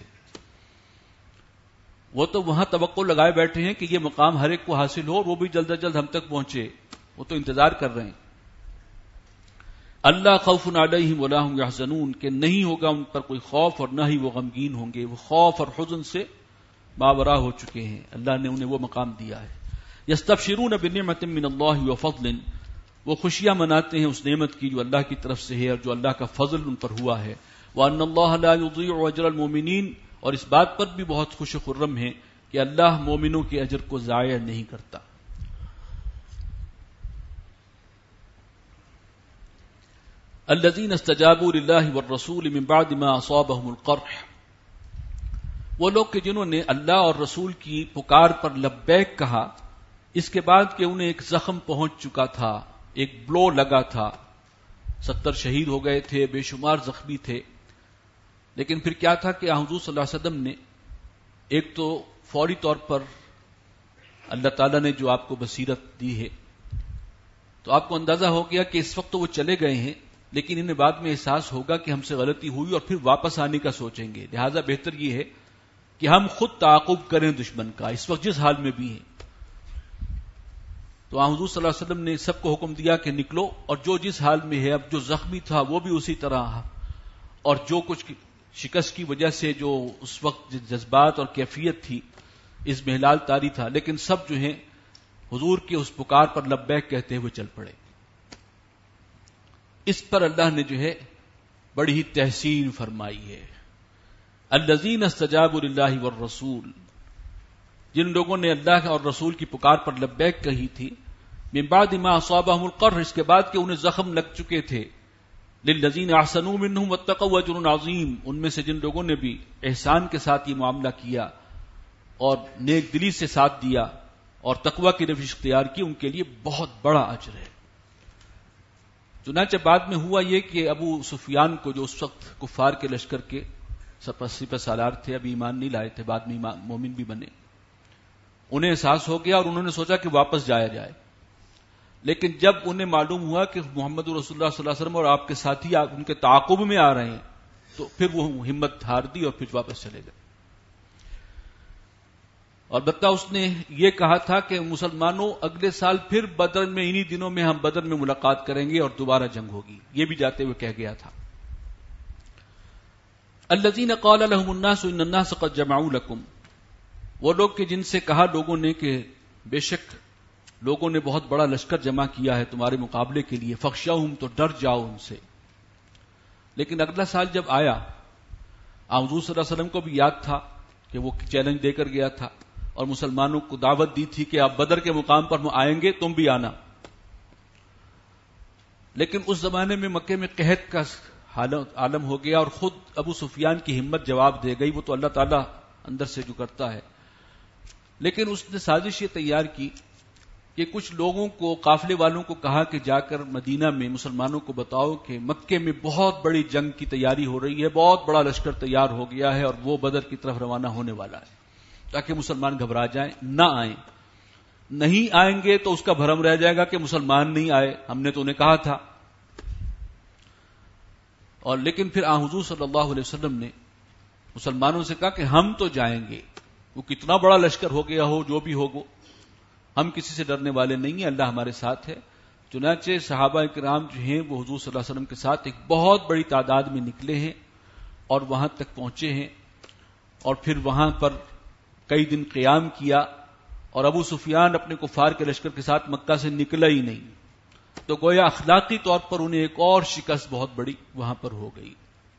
Speaker 1: وہ تو وہاں توقع لگائے بیٹھے ہیں کہ یہ مقام ہر ایک کو حاصل ہو اور وہ بھی جلد از جلد ہم تک پہنچے، وہ تو انتظار کر رہے ہیں. اللہ خوف علیہم ولا هم یحزنون، کہ نہیں ہوگا ان پر کوئی خوف اور نہ ہی وہ غمگین ہوں گے. وہ خوف اور حزن سے ماورا ہو چکے ہیں، اللہ نے انہیں وہ مقام دیا ہے. یستبشرون بنعمت من اللہ وفضل، وہ خوشیاں مناتے ہیں اس نعمت کی جو اللہ کی طرف سے ہے اور جو اللہ کا فضل ان پر ہوا ہے. وان اللہ لا یضيع اجر المؤمنین، اور اس بات پر بھی بہت خوش و خرم ہیں کہ اللہ مومنوں کے اجر کو ضائع نہیں کرتا. الذين استجابوا لله والرسول من بعد ما اصابهم القرح، وہ لوگ کہ جنہوں نے اللہ اور رسول کی پکار پر لبیک کہا اس کے بعد کہ انہیں ایک زخم پہنچ چکا تھا، ایک بلو لگا تھا. 70 شہید ہو گئے تھے، بے شمار زخمی تھے. لیکن پھر کیا تھا کہ حضور صلی اللہ علیہ وسلم نے ایک تو فوری طور پر اللہ تعالیٰ نے جو آپ کو بصیرت دی ہے تو آپ کو اندازہ ہو گیا کہ اس وقت تو وہ چلے گئے ہیں لیکن انہیں بعد میں احساس ہوگا کہ ہم سے غلطی ہوئی اور پھر واپس آنے کا سوچیں گے. لہذا بہتر یہ ہے کہ ہم خود تعاقب کریں دشمن کا اس وقت جس حال میں بھی ہیں. تو حضور صلی اللہ علیہ وسلم نے سب کو حکم دیا کہ نکلو، اور جو جس حال میں ہے، اب جو زخمی تھا وہ بھی اسی طرح، اور جو کچھ شکست کی وجہ سے جو اس وقت جذبات اور کیفیت تھی اس میں ہلال طاری تھا، لیکن سب جو ہیں حضور کے اس پکار پر لبیک کہتے ہوئے چل پڑے. اس پر اللہ نے جو ہے بڑی ہی تحسین فرمائی ہے. الذین استجابوا للہ والرسول، جن لوگوں نے اللہ اور رسول کی پکار پر لبیک کہی تھی، من بعد ما اصابهم القرح، اس کے بعد کہ انہیں زخم لگ چکے تھے. للذین احسنوا منہم واتقوا اجر عظیم، ان میں سے جن لوگوں نے بھی احسان کے ساتھ یہ معاملہ کیا اور نیک دلی سے ساتھ دیا اور تقوی کی روش اختیار کی، ان کے لیے بہت بڑا اجر ہے۔ چنانچہ بعد میں ہوا یہ کہ ابو سفیان کو، جو اس وقت کفار کے لشکر کے سپہ سالار تھے، ابھی ایمان نہیں لائے تھے، بعد میں مومن بھی بنے، انہیں احساس ہو گیا اور انہوں نے سوچا کہ واپس جایا جائے۔ لیکن جب انہیں معلوم ہوا کہ محمد رسول اللہ صلی اللہ علیہ وسلم اور آپ کے ساتھی ان کے تعاقب میں آ رہے ہیں، تو پھر وہ ہمت ہار دی اور پھر واپس چلے گئے۔ اور البتہ اس نے یہ کہا تھا کہ مسلمانوں اگلے سال پھر بدر میں، انہی دنوں میں ہم بدر میں ملاقات کریں گے اور دوبارہ جنگ ہوگی، یہ بھی جاتے ہوئے کہہ گیا تھا۔ الذین قال لهم الناس ان الناس قد جمعوا لكم، وہ لوگ کہ جن سے کہا لوگوں نے کہ بے شک لوگوں نے بہت بڑا لشکر جمع کیا ہے تمہارے مقابلے کے لیے، فخشوہم، تو ڈر جاؤ ان سے۔ لیکن اگلا سال جب آیا، حضور صلی اللہ علیہ وسلم کو بھی یاد تھا کہ وہ چیلنج دے کر گیا تھا اور مسلمانوں کو دعوت دی تھی کہ آپ بدر کے مقام پر ہم آئیں گے، تم بھی آنا۔ لیکن اس زمانے میں مکے میں قحط کا عالم ہو گیا اور خود ابو سفیان کی ہمت جواب دے گئی، وہ تو اللہ تعالیٰ اندر سے جو کرتا ہے۔ لیکن اس نے سازش یہ تیار کی کہ کچھ لوگوں کو، قافلے والوں کو کہا کہ جا کر مدینہ میں مسلمانوں کو بتاؤ کہ مکے میں بہت بڑی جنگ کی تیاری ہو رہی ہے، بہت بڑا لشکر تیار ہو گیا ہے اور وہ بدر کی طرف روانہ ہونے والا ہے، تاکہ مسلمان گھبرا جائیں، نہ آئیں۔ نہیں آئیں گے تو اس کا بھرم رہ جائے گا کہ مسلمان نہیں آئے، ہم نے تو انہیں کہا تھا۔ اور لیکن پھر حضور صلی اللہ علیہ وسلم نے مسلمانوں سے کہا کہ ہم تو جائیں گے، وہ کتنا بڑا لشکر ہو گیا ہو، جو بھی ہوگا، ہم کسی سے ڈرنے والے نہیں ہیں، اللہ ہمارے ساتھ ہے۔ چنانچہ صحابہ کرام جو ہیں وہ حضور صلی اللہ علیہ وسلم کے ساتھ ایک بہت بڑی تعداد میں نکلے ہیں اور وہاں تک پہنچے ہیں، اور پھر وہاں پر کئی دن قیام کیا، اور ابو سفیان اپنے کفار کے لشکر کے ساتھ مکہ سے نکلا ہی نہیں، تو گویا اخلاقی طور پر انہیں ایک اور شکست بہت بڑی وہاں پر ہو گئی۔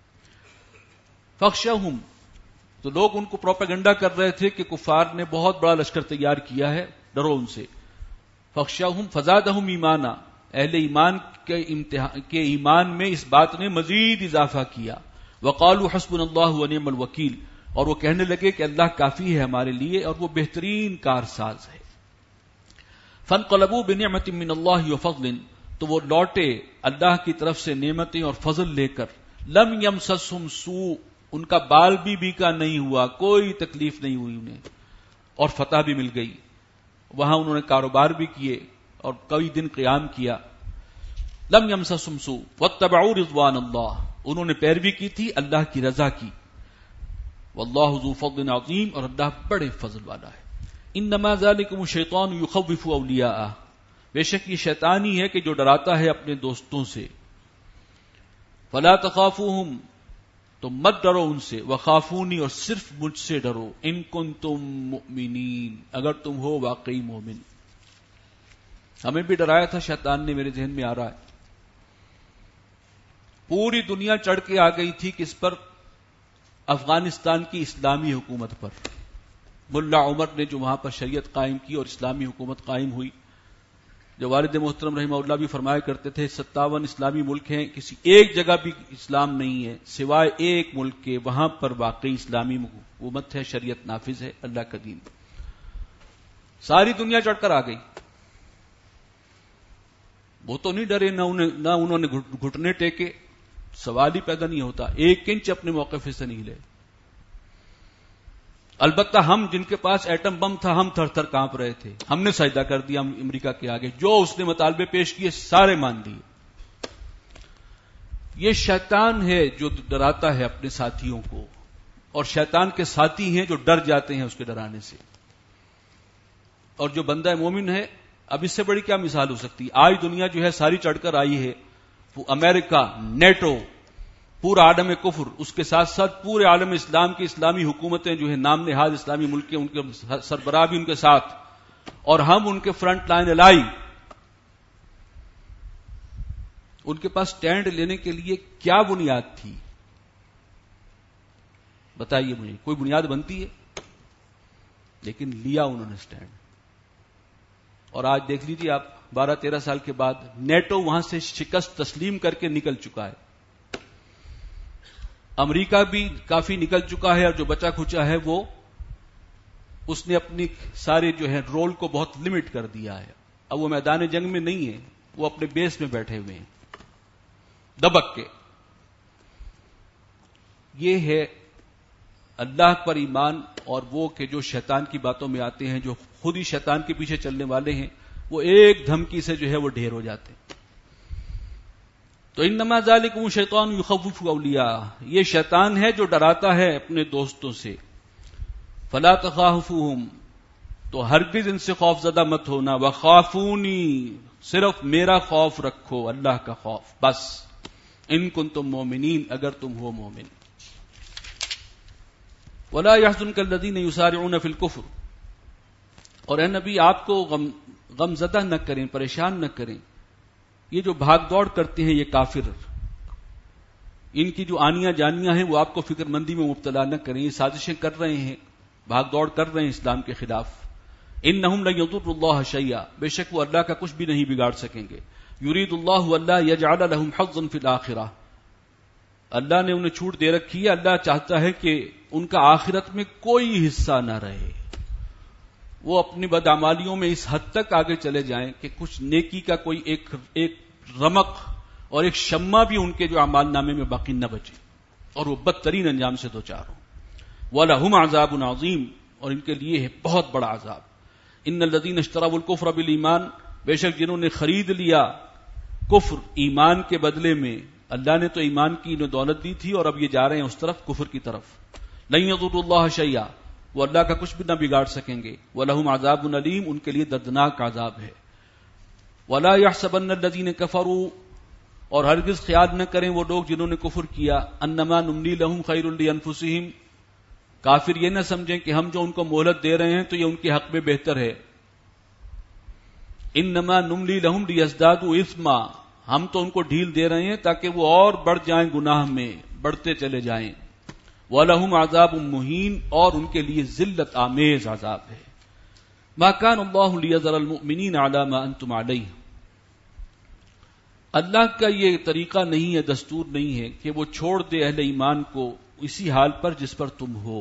Speaker 1: فخشوہم، تو لوگ ان کو پروپیگنڈا کر رہے تھے کہ کفار نے بہت بڑا لشکر تیار کیا ہے، ڈرو ان سے۔ فخشوہم فزادہم ایمانا، اہل ایمان کے ایمان میں اس بات نے مزید اضافہ کیا۔ وقالوا حسبنا اللہ ونعم الوکیل، اور وہ کہنے لگے کہ اللہ کافی ہے ہمارے لیے اور وہ بہترین کارساز ہے۔ فانقلبوا بنعمت من اللہ وفضل، تو وہ لوٹے اللہ کی طرف سے نعمتیں اور فضل لے کر۔ لم یمسسہم سوء، ان کا بال بھی بیکا نہیں ہوا، کوئی تکلیف نہیں ہوئی انہیں، اور فتح بھی مل گئی۔ وہاں انہوں نے کاروبار بھی کیے اور کئی دن قیام کیا۔ لم یمسسہم سوء واتبعوا رضوان اللہ، انہوں نے پیروی کی تھی اللہ کی رضا کی۔ واللہ ذو فضل عظیم، اور اللہ بڑے فضل والا ہے۔ انما ذالکم الشیطان یخوف اولیاءہ، بے شک یہ شیطان ہی ہے کہ جو ڈراتا ہے اپنے دوستوں سے۔ فلا تخافوہم، تو مت ڈرو ان سے، وخافونی، اور صرف مجھ سے ڈرو، ان کنتم مؤمنین، اگر تم ہو واقعی مومن۔ ہمیں بھی ڈرایا تھا شیطان نے، میرے ذہن میں آ رہا ہے۔ پوری دنیا چڑھ کے آ گئی تھی کس پر؟ افغانستان کی اسلامی حکومت پر۔ ملا عمر نے جو وہاں پر شریعت قائم کی اور اسلامی حکومت قائم ہوئی، جو والد محترم رحمہ اللہ بھی فرمایا کرتے تھے 57 اسلامی ملک ہیں، کسی ایک جگہ بھی اسلام نہیں ہے سوائے ایک ملک کے، وہاں پر واقعی اسلامی حکومت ہے، شریعت نافذ ہے، اللہ کا دین۔ ساری دنیا چڑھ کر آ گئی، وہ تو نہیں ڈرے، نہ انہوں نے گھٹنے ٹیکے، سوال ہی پیدا نہیں ہوتا، ایک انچ اپنے موقف سے نہیں لے۔ البتہ ہم جن کے پاس ایٹم بم تھا، ہم تھر تھر کانپ رہے تھے، ہم نے سجدہ کر دیا امریکہ کے آگے، جو اس نے مطالبے پیش کیے سارے مان دیے۔ یہ شیطان ہے جو ڈراتا ہے اپنے ساتھیوں کو، اور شیطان کے ساتھی ہیں جو ڈر جاتے ہیں اس کے ڈرانے سے۔ اور جو بندہ مومن ہے، اب اس سے بڑی کیا مثال ہو سکتی؟ آج دنیا جو ہے ساری چڑھ کر آئی ہے، وہ امریکہ، نیٹو، پورا عالم کفر، اس کے ساتھ ساتھ پورے عالم اسلام کی اسلامی حکومتیں جو ہے نام نہاد اسلامی ملک کے، ان کے سربراہ بھی ان کے ساتھ، اور ہم ان کے فرنٹ لائن الائی۔ ان کے پاس سٹینڈ لینے کے لیے کیا بنیاد تھی؟ بتائیے مجھے، کوئی بنیاد بنتی ہے؟ لیکن لیا انہوں نے سٹینڈ۔ اور آج دیکھ لیجیے آپ، 12-13 سال کے بعد نیٹو وہاں سے شکست تسلیم کر کے نکل چکا ہے، امریکہ بھی کافی نکل چکا ہے اور جو بچا کھچا ہے وہ اس نے اپنی سارے جو ہے رول کو بہت لمٹ کر دیا ہے. اب وہ میدان جنگ میں نہیں ہے، وہ اپنے بیس میں بیٹھے ہوئے ہیں دبک کے. یہ ہے اللہ پر ایمان، اور وہ کہ جو شیطان کی باتوں میں آتے ہیں، جو خود ہی شیطان کے پیچھے چلنے والے ہیں، وہ ایک دھمکی سے جو ہے وہ ڈھیر ہو جاتے ہیں. تو انما ذالکم شیطان یخوف اولیاء، یہ شیطان ہے جو ڈراتا ہے اپنے دوستوں سے. فلا تخافوہم، تو ہرگز ان سے خوف زدہ مت ہونا. وخافونی، صرف میرا خوف رکھو، اللہ کا خوف بس. ان کنتم مومنین، اگر تم ہو مومن. ولا يحزنك الذين يسارعون في الكفر، اور اے نبی آپ کو غم زدہ نہ کریں، پریشان نہ کریں یہ جو بھاگ دوڑ کرتے ہیں یہ کافر. ان کی جو آنیاں جانیاں ہیں وہ آپ کو فکر مندی میں مبتلا نہ کریں. یہ سازشیں کر رہے ہیں، بھاگ دوڑ کر رہے ہیں اسلام کے خلاف. انہم لن یضروا اللہ شیئا، بے شک وہ اللہ کا کچھ بھی نہیں بگاڑ سکیں گے. یرید اللہ الا یجعل لهم حظا فی الاخرہ، اللہ نے انہیں چھوٹ دے رکھی ہے، اللہ چاہتا ہے کہ ان کا آخرت میں کوئی حصہ نہ رہے. وہ اپنی بدعمالیوں میں اس حد تک آگے چلے جائیں کہ کچھ نیکی کا کوئی ایک رمق اور ایک شمع بھی ان کے جو اعمال نامے میں باقی نہ بچے، اور وہ بدترین انجام سے دوچار ہوں. وَلَهُمْ عَذَابٌ عَظِيمٌ، اور ان کے لیے ہے بہت بڑا عذاب. ان الذین اشتروا الکفر بالایمان، بے شک جنہوں نے خرید لیا کفر ایمان کے بدلے میں. اللہ نے تو ایمان کی انہیں دولت دی تھی اور اب یہ جا رہے ہیں اس طرف، کفر کی طرف. لن یضروا اللہ شیئا، وہ اللہ کا کچھ بھی نہ بگاڑ سکیں گے. وَلَهُمْ عَذَابٌ علیم، ان کے لیے دردناک عذاب ہے. وَلَا يَحْسَبَنَّ الَّذِينَ كَفَرُوا، اور ہرگز خیال نہ کریں وہ لوگ جنہوں نے کفر کیا، انما نملی لہم خیر لانفسہم، کافر یہ نہ سمجھیں کہ ہم جو ان کو مہلت دے رہے ہیں تو یہ ان کے حق میں بہتر ہے. انما نملی لہم لیزدادوا اثما، ہم تو ان کو ڈھیل دے رہے ہیں تاکہ وہ اور بڑھ جائیں گناہ میں، بڑھتے چلے جائیں. وَلَهُمْ عَذَابٌ مُهِينٌ، اور ان کے لیے ذلت آمیز عذاب ہے. مَا كَانَ اللَّهُ لِيَذَرَ الْمُؤْمِنِينَ عَلَى مَا أَنْتُمْ عَلَيْهِ، اللہ کا یہ طریقہ نہیں ہے، دستور نہیں ہے کہ وہ چھوڑ دے اہل ایمان کو اسی حال پر جس پر تم ہو.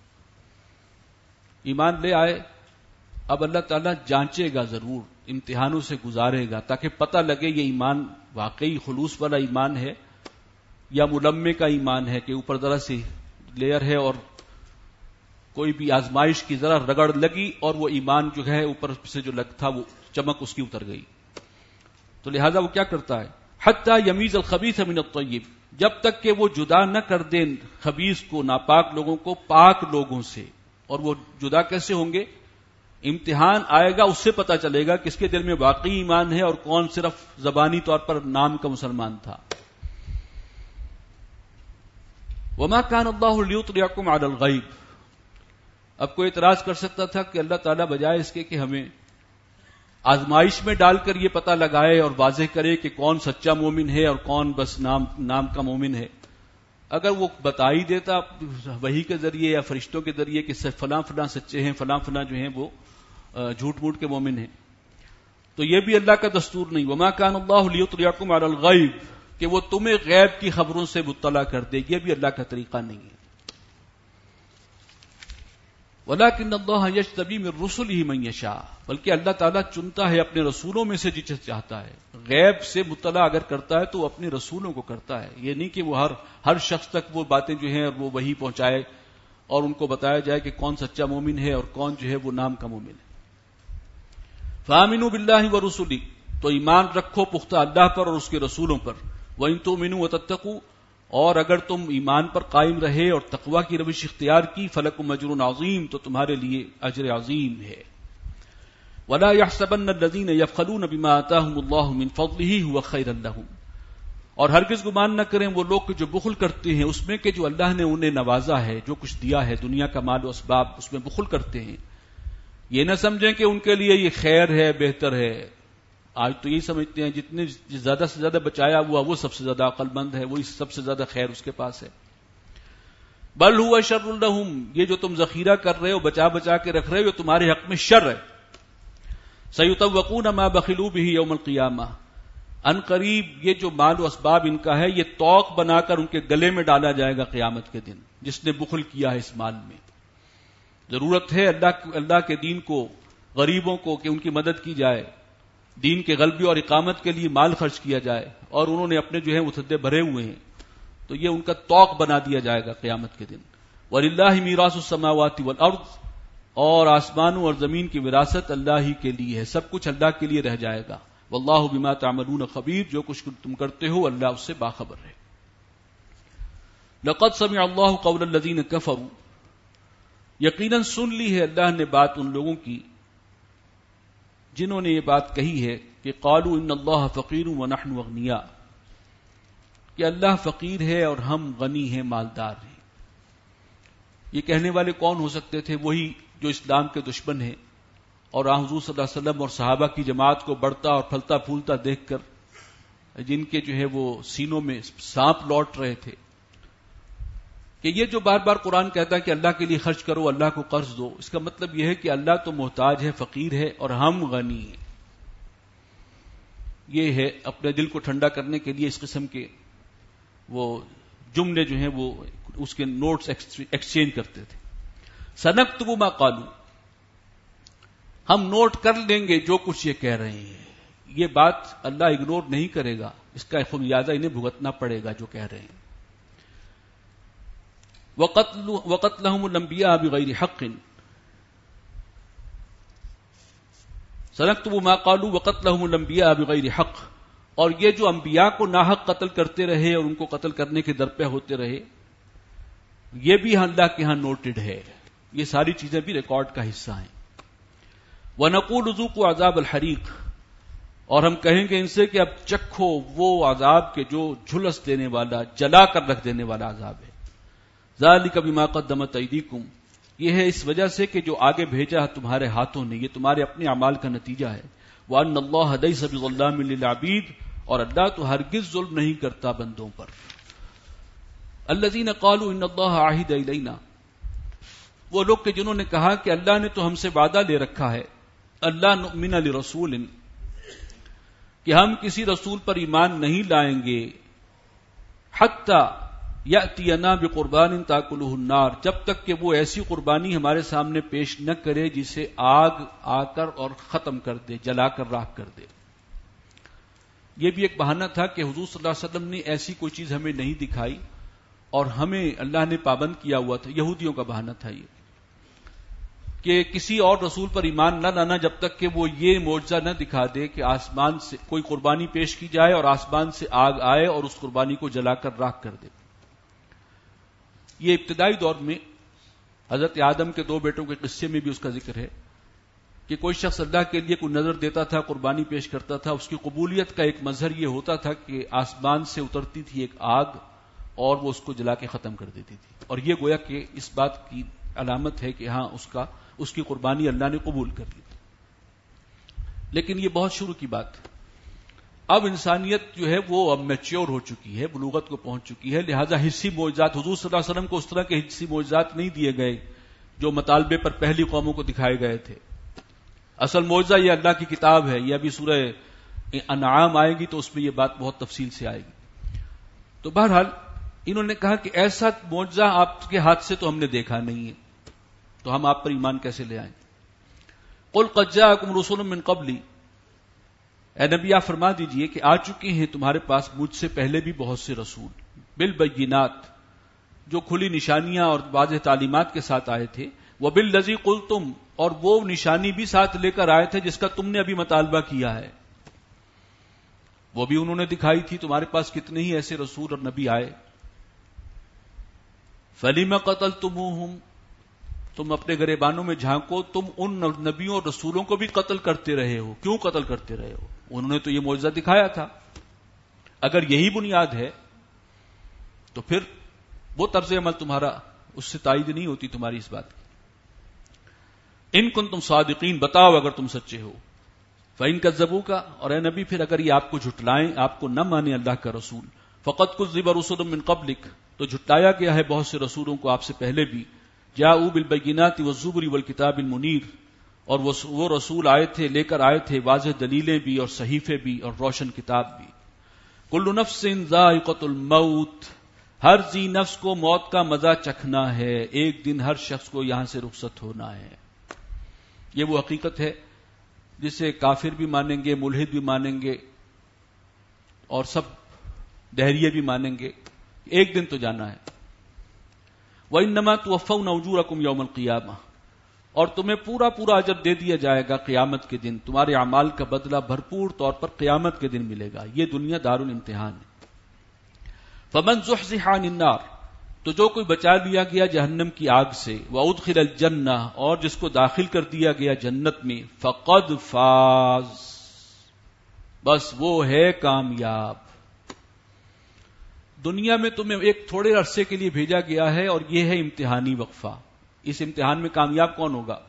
Speaker 1: ایمان لے آئے، اب اللہ تعالیٰ جانچے گا ضرور، امتحانوں سے گزارے گا تاکہ پتہ لگے یہ ایمان واقعی خلوص والا ایمان ہے یا ملمے کا ایمان ہے کہ اوپر ذرا سی لیئر ہے اور کوئی بھی آزمائش کی ذرا رگڑ لگی اور وہ ایمان جو ہے اوپر سے جو لگ تھا وہ چمک اس کی اتر گئی. تو لہذا وہ کیا کرتا ہے، حتی یمیز الخبیث من الطیب، جب تک کہ وہ جدا نہ کر دیں خبیث کو، ناپاک لوگوں کو پاک لوگوں سے. اور وہ جدا کیسے ہوں گے؟ امتحان آئے گا، اس سے پتہ چلے گا کس کے دل میں واقعی ایمان ہے اور کون صرف زبانی طور پر نام کا مسلمان تھا. وما كان الله ليطلعكم على الغيب، اب کوئی اعتراض کر سکتا تھا کہ اللہ تعالیٰ بجائے اس کے کہ ہمیں آزمائش میں ڈال کر یہ پتہ لگائے اور واضح کرے کہ کون سچا مومن ہے اور کون بس نام کا مومن ہے، اگر وہ بتا ہی دیتا وحی کے ذریعے یا فرشتوں کے ذریعے کہ فلاں فلاں سچے ہیں، فلاں فلاں جو ہیں وہ جھوٹ موٹ کے مومن ہیں، تو یہ بھی اللہ کا دستور نہیں. وما كان الله ليطلعكم على الغيب، کہ وہ تمہیں غیب کی خبروں سے مطلع کر دے، یہ بھی اللہ کا طریقہ نہیں ہے. وَلَكِنَّ اللَّهَ يَجْتَبِي مِن رُّسُلِهِ مَن يَشَاءُ، بلکہ اللہ تعالیٰ چنتا ہے اپنے رسولوں میں سے جسے چاہتا ہے. غیب سے مطلع اگر کرتا ہے تو وہ اپنے رسولوں کو کرتا ہے، یہ نہیں کہ وہ ہر شخص تک وہ باتیں جو ہیں وہ وہی پہنچائے اور ان کو بتایا جائے کہ کون سچا مومن ہے اور کون جو ہے وہ نام کا مومن ہے. فَآمِنُوا بِاللَّهِ وَرُسُلِهِ، تو ایمان رکھو پختہ اللہ پر اور اس کے رسولوں پر. وَإِن تُؤْمِنُوا وَتَتَّقُوا، اور اگر تم ایمان پر قائم رہے اور تقوی کی روش اختیار کی، فَلَكُمْ أَجْرٌ عَظِيمٌ، تو تمہارے لیے اجر عظیم ہے. وَلَا يَحْسَبَنَّ الَّذِينَ يَبْخَلُونَ بِمَا آتَاهُمُ اللَّهُ مِنْ فَضْلِهِ هُوَ خَيْرًا لَهُمْ، اور ہرگز گمان نہ کریں وہ لوگ جو بخل کرتے ہیں اس میں کہ جو اللہ نے انہیں نوازا ہے، جو کچھ دیا ہے دنیا کا مال و اسباب، اس میں بخل کرتے ہیں. یہ نہ سمجھیں کہ ان کے لیے یہ خیر ہے، بہتر ہے. آج تو یہی سمجھتے ہیں جتنے زیادہ سے زیادہ بچایا ہوا وہ سب سے زیادہ عقل مند ہے، وہی سب سے زیادہ خیر اس کے پاس ہے. بل هو شر لهم، یہ جو تم ذخیرہ کر رہے ہو، بچا کے رکھ رہے ہو، یہ تمہارے حق میں شر ہے. سیطوقون ما بخلوا به یوم القیامہ، ان قریب یہ جو مال و اسباب ان کا ہے یہ توق بنا کر ان کے گلے میں ڈالا جائے گا قیامت کے دن، جس نے بخل کیا ہے اس مال میں۔ ضرورت ہے اللہ کے دین کو، غریبوں کو، کہ ان کی مدد کی جائے، دین کے غلبے اور اقامت کے لیے مال خرچ کیا جائے، اور انہوں نے اپنے جو ہے مسدے بھرے ہوئے ہیں، تو یہ ان کا توق بنا دیا جائے گا قیامت کے دن۔ وَلِلَّهِ مِيرَاثُ السَّمَاوَاتِ وَالْأَرْضِ، اور آسمانوں اور زمین کی وراثت اللہ ہی کے لیے ہے، سب کچھ اللہ کے لیے رہ جائے گا۔ وَاللَّهُ بِمَا تَعْمَلُونَ خَبِيرٌ، جو کچھ تم کرتے ہو اللہ اس سے باخبر ہے۔ لَقَدْ سَمِعَ اللَّهُ قَوْلَ الَّذِينَ كَفَرُوا، یقیناً سن لی ہے اللہ نے بات ان لوگوں کی جنہوں نے یہ بات کہی ہے کہ قالوا ان اللہ فقیر ونحن اغنیاء، کہ اللہ فقیر ہے اور ہم غنی ہیں، مالدار ہیں۔ یہ کہنے والے کون ہو سکتے تھے؟ وہی جو اسلام کے دشمن ہیں، اور حضور صلی اللہ علیہ وسلم اور صحابہ کی جماعت کو بڑھتا اور پھلتا پھولتا دیکھ کر جن کے جو ہے وہ سینوں میں سانپ لوٹ رہے تھے، کہ یہ جو بار بار قرآن کہتا ہے کہ اللہ کے لیے خرچ کرو، اللہ کو قرض دو، اس کا مطلب یہ ہے کہ اللہ تو محتاج ہے، فقیر ہے، اور ہم غنی ہیں۔ یہ ہے اپنے دل کو ٹھنڈا کرنے کے لیے اس قسم کے وہ جملے جو ہیں وہ اس کے نوٹس ایکسچینج کرتے تھے۔ سنکتب ما قالوا، ہم نوٹ کر لیں گے جو کچھ یہ کہہ رہے ہیں۔ یہ بات اللہ اگنور نہیں کرے گا، اس کا خمیازہ انہیں بھگتنا پڑے گا جو کہہ رہے ہیں۔ وقتلهم الانبیاء بغیر حق، سنکتب ما قالوا وقتلهم الانبیاء بغیر حق، اور یہ جو انبیاء کو ناحق قتل کرتے رہے اور ان کو قتل کرنے کے درپے ہوتے رہے، یہ بھی اللہ کے ہاں نوٹڈ ہے، یہ ساری چیزیں بھی ریکارڈ کا حصہ ہیں۔ وَنَقُولُ ذُوقُوا عَذَابَ الْحَرِيقِ، اور ہم کہیں گے ان سے کہ اب چکھو وہ عذاب کے جو جھلس دینے والا، جلا کر رکھ دینے والا عذاب ہے۔ ذَلِكَ بِمَا قَدَّمَتْ أَيْدِيكُمْ، یہ ہے اس وجہ سے کہ جو آگے بھیجا ہے تمہارے ہاتھوں نے، یہ تمہارے اپنے اعمال کا نتیجہ ہے۔ وَأَنَّ اللَّهَ لَيْسَ بِظَلَّامٍ لِّلْعَبِيدِ، اور اللہ تو ہرگز ظلم نہیں کرتا بندوں پر۔ الَّذِينَ قَالُوا إِنَّ اللَّهَ عَهِدَ إِلَيْنَا، وہ لوگ کہ جنہوں نے کہا کہ اللہ نے تو ہم سے وعدہ لے رکھا ہے، اللہ نؤمن لرسول، کہ ہم کسی رسول پر ایمان نہیں لائیں گے، حتی یأتینا بقربان تاکلہ النار، جب تک کہ وہ ایسی قربانی ہمارے سامنے پیش نہ کرے جسے آگ آ کر اور ختم کر دے، جلا کر راکھ کر دے۔ یہ بھی ایک بہانہ تھا کہ حضور صلی اللہ علیہ وسلم نے ایسی کوئی چیز ہمیں نہیں دکھائی اور ہمیں اللہ نے پابند کیا ہوا تھا، یہودیوں کا بہانہ تھا یہ، کہ کسی اور رسول پر ایمان نہ لانا جب تک کہ وہ یہ معجزہ نہ دکھا دے کہ آسمان سے کوئی قربانی پیش کی جائے اور آسمان سے آگ آئے اور اس قربانی کو جلا کر راکھ کر دے۔ یہ ابتدائی دور میں حضرت آدم کے 2 بیٹوں کے قصے میں بھی اس کا ذکر ہے کہ کوئی شخص اللہ کے لیے کوئی نظر دیتا تھا، قربانی پیش کرتا تھا، اس کی قبولیت کا ایک مظہر یہ ہوتا تھا کہ آسمان سے اترتی تھی ایک آگ اور وہ اس کو جلا کے ختم کر دیتی تھی، اور یہ گویا کہ اس بات کی علامت ہے کہ ہاں اس کی قربانی اللہ نے قبول کر لی۔ لیکن یہ بہت شروع کی بات ہے، اب انسانیت جو ہے وہ اب میچور ہو چکی ہے، بلوغت کو پہنچ چکی ہے، لہذا حصی معجزات حضور صلی اللہ علیہ وسلم کو اس طرح کے حصی معجزات نہیں دیے گئے جو مطالبے پر پہلی قوموں کو دکھائے گئے تھے۔ اصل معجزہ یہ اللہ کی کتاب ہے، یہ ابھی سورہ انعام آئے گی تو اس میں یہ بات بہت تفصیل سے آئے گی۔ تو بہرحال انہوں نے کہا کہ ایسا معجزہ آپ کے ہاتھ سے تو ہم نے دیکھا نہیں ہے، تو ہم آپ پر ایمان کیسے لے آئیں؟ قل قد جاءکم رسول من قبلی، اے نبی آپ فرما دیجئے کہ آ چکے ہیں تمہارے پاس مجھ سے پہلے بھی بہت سے رسول، بالبینات، جو کھلی نشانیاں اور واضح تعلیمات کے ساتھ آئے تھے، وبالذی قلتم، اور وہ نشانی بھی ساتھ لے کر آئے تھے جس کا تم نے ابھی مطالبہ کیا ہے، وہ بھی انہوں نے دکھائی تھی۔ تمہارے پاس کتنے ہی ایسے رسول اور نبی آئے۔ فلم قتلتموہم، تم اپنے گریبانوں میں جھانکو، تم ان نبیوں اور رسولوں کو بھی قتل کرتے رہے ہو، کیوں قتل کرتے رہے ہو؟ انہوں نے تو یہ معجزہ دکھایا تھا۔ اگر یہی بنیاد ہے تو پھر وہ طرز عمل تمہارا اس سے تائید نہیں ہوتی تمہاری اس بات کی۔ ان کنتم صادقین، بتاؤ اگر تم سچے ہو۔ فإن کذبوک، اور اے نبی پھر اگر یہ آپ کو جھٹلائیں، آپ کو نہ مانے اللہ کا رسول، فقد کذب رسل من قبلک، تو جھٹلایا گیا ہے بہت سے رسولوں کو آپ سے پہلے بھی، جاءوا بالبینات والزبر والکتاب المنیر، اور وہ رسول آئے تھے، لے کر آئے تھے واضح دلیلیں بھی اور صحیفے بھی اور روشن کتاب بھی۔ کل نفس ذائقۃ الموت، ہر ذی نفس کو موت کا مزہ چکھنا ہے، ایک دن ہر شخص کو یہاں سے رخصت ہونا ہے۔ یہ وہ حقیقت ہے جسے کافر بھی مانیں گے، ملحد بھی مانیں گے اور سب دہریے بھی مانیں گے، ایک دن تو جانا ہے۔ وَإِنَّمَا تُوَفَّوْنَ أُجُورَكُمْ يَوْمَ الْقِيَامَةِ، اور تمہیں پورا پورا اجر دے دیا جائے گا قیامت کے دن، تمہارے اعمال کا بدلہ بھرپور طور پر قیامت کے دن ملے گا۔ یہ دنیا دار الامتحان ہے۔ فَمَنْ زُحْزِحَ عَنِ النَّارِ، تو جو کوئی بچا لیا گیا جہنم کی آگ سے، وَأُدْخِلَ الْجَنَّةَ، اور جس کو داخل کر دیا گیا جنت میں، فَقَدْ فَازَ، بس وہ ہے کامیاب۔ دنیا میں تمہیں ایک تھوڑے عرصے کے لیے بھیجا گیا ہے اور یہ ہے امتحانی وقفہ۔ اس امتحان میں کامیاب کون ہوگا؟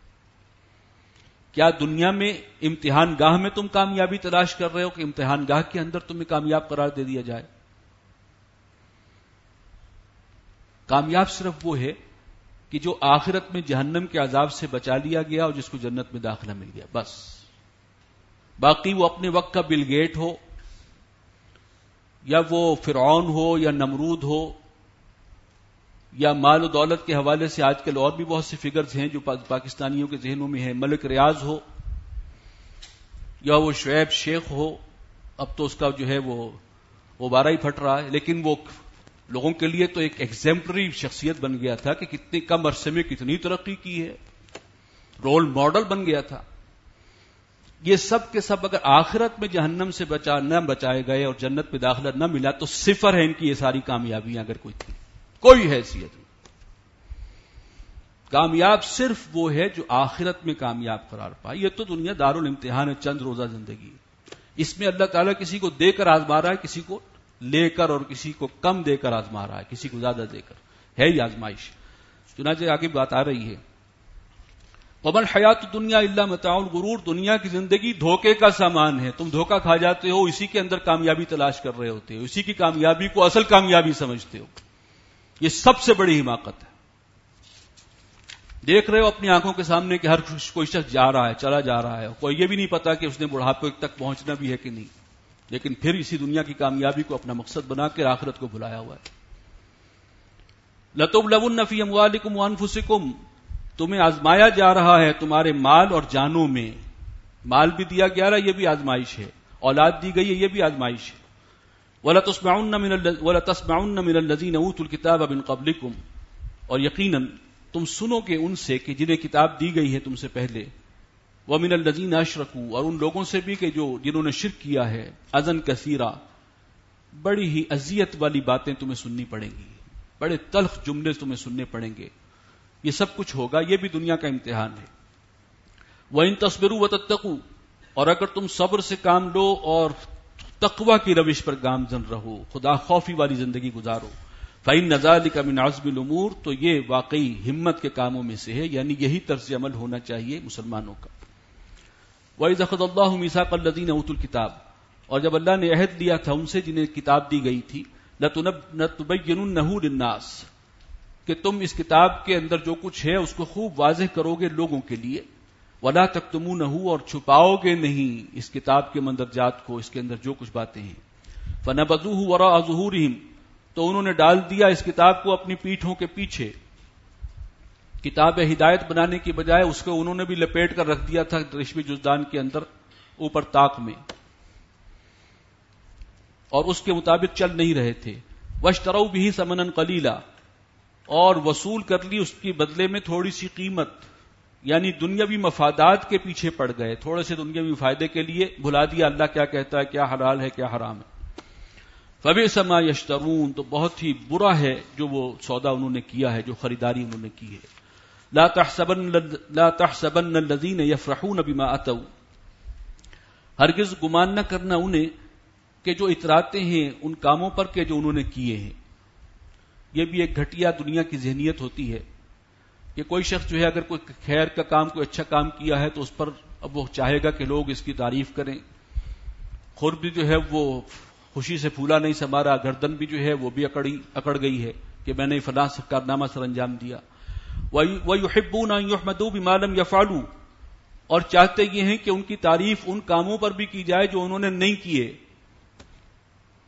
Speaker 1: کیا دنیا میں امتحان گاہ میں تم کامیابی تلاش کر رہے ہو کہ امتحان گاہ کے اندر تمہیں کامیاب قرار دے دیا جائے؟ کامیاب صرف وہ ہے کہ جو آخرت میں جہنم کے عذاب سے بچا لیا گیا اور جس کو جنت میں داخلہ مل گیا، بس۔ باقی وہ اپنے وقت کا بل گیٹ ہو، یا وہ فرعون ہو، یا نمرود ہو، یا مال و دولت کے حوالے سے آج کل اور بھی بہت سی فگرز ہیں جو پاکستانیوں کے ذہنوں میں ہیں، ملک ریاض ہو، یا وہ شعیب شیخ ہو، اب تو اس کا جو ہے وہ غبارہ ہی پھٹ رہا ہے، لیکن وہ لوگوں کے لیے تو ایک ایگزیمپلری شخصیت بن گیا تھا کہ کتنی کم عرصے میں کتنی ترقی کی ہے، رول ماڈل بن گیا تھا۔ یہ سب کے سب اگر آخرت میں جہنم سے نہ بچائے گئے اور جنت میں داخلہ نہ ملا تو صفر ہے ان کی یہ ساری کامیابیاں، اگر کوئی تھی، کوئی حیثیت نہیں۔ کامیاب صرف وہ ہے جو آخرت میں کامیاب قرار پائے۔ یہ تو دنیا دار الامتحان ہے، چند روزہ زندگی، اس میں اللہ تعالیٰ کسی کو دے کر آزما رہا ہے، کسی کو لے کر، اور کسی کو کم دے کر آزما رہا ہے، کسی کو زیادہ دے کر، ہے یہ آزمائش۔ چنانچہ آگے بات آ رہی ہے، وَمَا الْحَيَاةُ الدُّنْيَا إِلَّا مَتَاعُ الْغُرُورِ، دنیا کی زندگی دھوکے کا سامان ہے، تم دھوکہ کھا جاتے ہو، اسی کے اندر کامیابی تلاش کر رہے ہوتے ہو، اسی کی کامیابی کو اصل کامیابی سمجھتے ہو۔ یہ سب سے بڑی حماقت ہے۔ دیکھ رہے ہو اپنی آنکھوں کے سامنے کہ ہر کوئی شخص جا رہا ہے، چلا جا رہا ہے، کوئی یہ بھی نہیں پتا کہ اس نے بڑھاپے تک پہنچنا بھی ہے کہ نہیں، لیکن پھر اسی دنیا کی کامیابی کو اپنا مقصد بنا کر آخرت کو بھلایا ہوا ہے۔ لَتُبْلَوُنَّ فِي أَمْوَالِكُمْ وَأَنفُسِكُمْ، تمہیں آزمایا جا رہا ہے تمہارے مال اور جانوں میں، مال بھی دیا گیا رہا، یہ بھی آزمائش ہے، اولاد دی گئی ہے، یہ بھی آزمائش ہے۔ وَلَتَسْمَعُنَّ مِنَ الَّذِينَ أُوتُوا الْكِتَابَ مِنْ قَبْلِكُمْ، اور یقیناً تم سنو گے ان سے کہ جنہیں کتاب دی گئی ہے تم سے پہلے، وَمِنَ الَّذِينَ أَشْرَكُوا، اور ان لوگوں سے بھی کہ جنہوں نے شرک کیا ہے، اذًا کثیرا، بڑی ہی اذیت والی باتیں تمہیں سننی پڑیں گی، بڑے تلخ جملے تمہیں سننے پڑیں گے، یہ سب کچھ ہوگا، یہ بھی دنیا کا امتحان ہے۔ وَإِن تَصْبِرُوا وَتَتَّقُوا، اور اگر تم صبر سے کام لو اور تقوی کی روش پر گامزن رہو، خدا خوفی والی زندگی گزارو، فَإِنَّ ذَلِكَ مِنْ عَزْمِ الْأُمُورِ، تو یہ واقعی ہمت کے کاموں میں سے ہے، یعنی یہی طرز عمل ہونا چاہیے مسلمانوں کا۔ وَإِذْ أَخَذَ اللَّهُ مِيثَاقَ الَّذِينَ أُوتُوا الْكِتَابَ، اور جب اللہ نے عہد لیا تھا ان سے جنہیں کتاب دی گئی تھی، لَتُبَيِّنُنَّهُ لِلنَّاسِ، کہ تم اس کتاب کے اندر جو کچھ ہے اس کو خوب واضح کرو گے لوگوں کے لیے، وَلَا تَكْتُمُونَهُ، اور چھپاؤ گے نہیں اس کتاب کے مندرجات کو، اس کے اندر جو کچھ باتیں ہیں۔ فَنَبَذُوهُ وَرَاءَ ظُهُورِهِمْ، تو انہوں نے ڈال دیا اس کتاب کو اپنی پیٹھوں کے پیچھے، کتاب ہدایت بنانے کی بجائے اس کو انہوں نے بھی لپیٹ کر رکھ دیا تھا ریشمی جزدان کے اندر اوپر طاق میں، اور اس کے مطابق چل نہیں رہے تھے۔ وَاشْتَرَوْا بِهِ ثَمَنًا قَلِيلًا، اور وصول کر لی اس کی بدلے میں تھوڑی سی قیمت، یعنی دنیاوی مفادات کے پیچھے پڑ گئے، تھوڑے سے دنیاوی فائدے کے لیے بھلا دیا اللہ کیا کہتا ہے، کیا حلال ہے کیا حرام ہے۔ فَبِئْسَ مَا يَشْتَرُونَ، تو بہت ہی برا ہے جو وہ سودا انہوں نے کیا ہے، جو خریداری انہوں نے کی ہے۔ لَا تَحْسَبَنَّ الَّذِينَ يَفْرَحُونَ بِمَا أَتَوْا، ہرگز گمان نہ کرنا انہیں کہ جو اتراتے ہیں ان کاموں پر کہ جو انہوں نے کیے ہیں۔ یہ بھی ایک گھٹیا دنیا کی ذہنیت ہوتی ہے کہ کوئی شخص جو ہے اگر کوئی خیر کا کام، کوئی اچھا کام کیا ہے تو اس پر اب وہ چاہے گا کہ لوگ اس کی تعریف کریں، خود بھی جو ہے وہ خوشی سے پھولا نہیں سما رہا، گردن بھی جو ہے وہ بھی اکڑ گئی ہے کہ میں نے فلاں کارنامہ سر انجام دیا۔ وَيُحِبُّونَ أَن يُحْمَدُوا بِمَا لَمْ يَفْعَلُوا، اور چاہتے یہ ہیں کہ ان کی تعریف ان کاموں پر بھی کی جائے جو انہوں نے نہیں کیے۔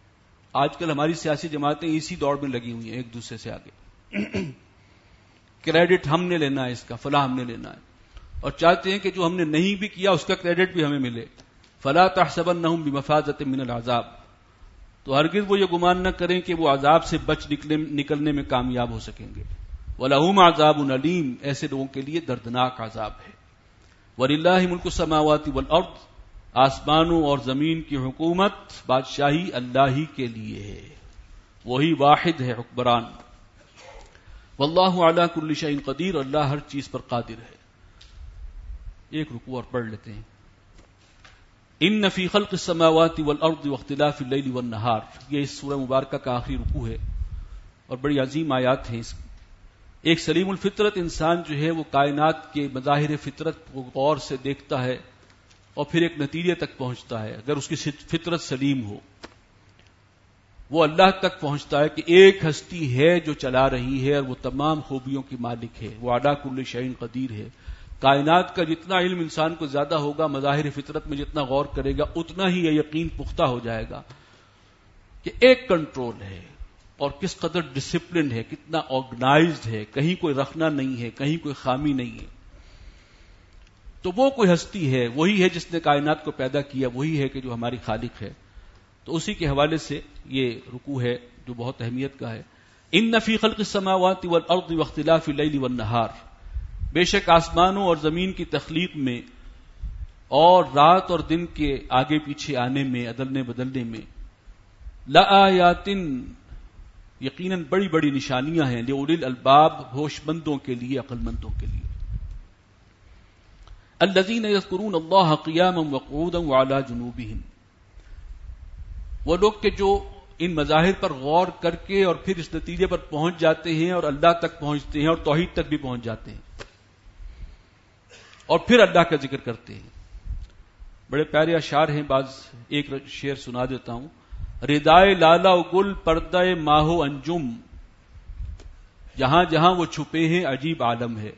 Speaker 1: آج کل ہماری سیاسی جماعتیں اسی دوڑ میں لگی ہوئی ہیں ایک دوسرے سے آگے، کریڈٹ ہم نے لینا ہے، اس کا فلاں ہم نے لینا ہے، اور چاہتے ہیں کہ جو ہم نے نہیں بھی کیا اس کا کریڈٹ بھی ہمیں ملے. فلا تحسبنہم بمفازۃ من العذاب، تو ہرگز وہ یہ گمان نہ کریں کہ وہ عذاب سے بچ نکلنے میں کامیاب ہو سکیں گے. وَلَهُمْ عَذَابٌ أَلِيمٌ، ایسے لوگوں کے لیے دردناک عذاب ہے. وَلِلَّهِ مُلْكُ السَّمَاوَاتِ وَالْأَرْضِ، آسمانوں اور زمین کی حکومت، بادشاہی اللہ ہی کے لیے ہے، وہی واحد ہے حکمران. واللہ علی کل شیء قدیر، اللہ ہر چیز پر قادر ہے. ایک رکوع اور پڑھ لیتے ہیں. ان فی خلق السماوات والارض واختلاف اللیل والنہار، یہ اس سورہ مبارکہ کا آخری رکوع ہے اور بڑی عظیم آیات ہیں. ایک سلیم الفطرت انسان جو ہے وہ کائنات کے مظاہر فطرت کو غور سے دیکھتا ہے اور پھر ایک نتیجے تک پہنچتا ہے. اگر اس کی فطرت سلیم ہو، وہ اللہ تک پہنچتا ہے کہ ایک ہستی ہے جو چلا رہی ہے اور وہ تمام خوبیوں کی مالک ہے، وہ علی کل شیء قدیر ہے. کائنات کا جتنا علم انسان کو زیادہ ہوگا، مظاہر فطرت میں جتنا غور کرے گا، اتنا ہی یہ یقین پختہ ہو جائے گا کہ ایک کنٹرول ہے اور کس قدر ڈسپلن ہے، کتنا آرگنائزڈ ہے، کہیں کوئی رخنا نہیں ہے، کہیں کوئی خامی نہیں ہے. تو وہ کوئی ہستی ہے، وہی ہے جس نے کائنات کو پیدا کیا، وہی ہے کہ جو ہماری خالق ہے. تو اسی کے حوالے سے یہ رکوع ہے جو بہت اہمیت کا ہے. ان فی خلق السماوات والارض واختلاف اللیل والنہار، بے شک آسمانوں اور زمین کی تخلیق میں اور رات اور دن کے آگے پیچھے آنے میں، عدلنے بدلنے میں، لآیات، یقیناً بڑی بڑی نشانیاں ہیں، لأولی الالباب، ہوش مندوں کے لیے، عقل مندوں کے لیے. الذین یذکرون اللہ قیاما وقعودا وعلی جنوبہم، وہ لوگ کہ جو ان مظاہر پر غور کر کے اور پھر اس نتیجے پر پہنچ جاتے ہیں اور اللہ تک پہنچتے ہیں اور توحید تک بھی پہنچ جاتے ہیں اور پھر اللہ کا ذکر کرتے ہیں. بڑے پیارے اشعار ہیں، بعض ایک شعر سنا دیتا ہوں. ردائے لالا و گل، پردہ ماہ و انجم، جہاں جہاں وہ چھپے ہیں عجیب عالم ہے.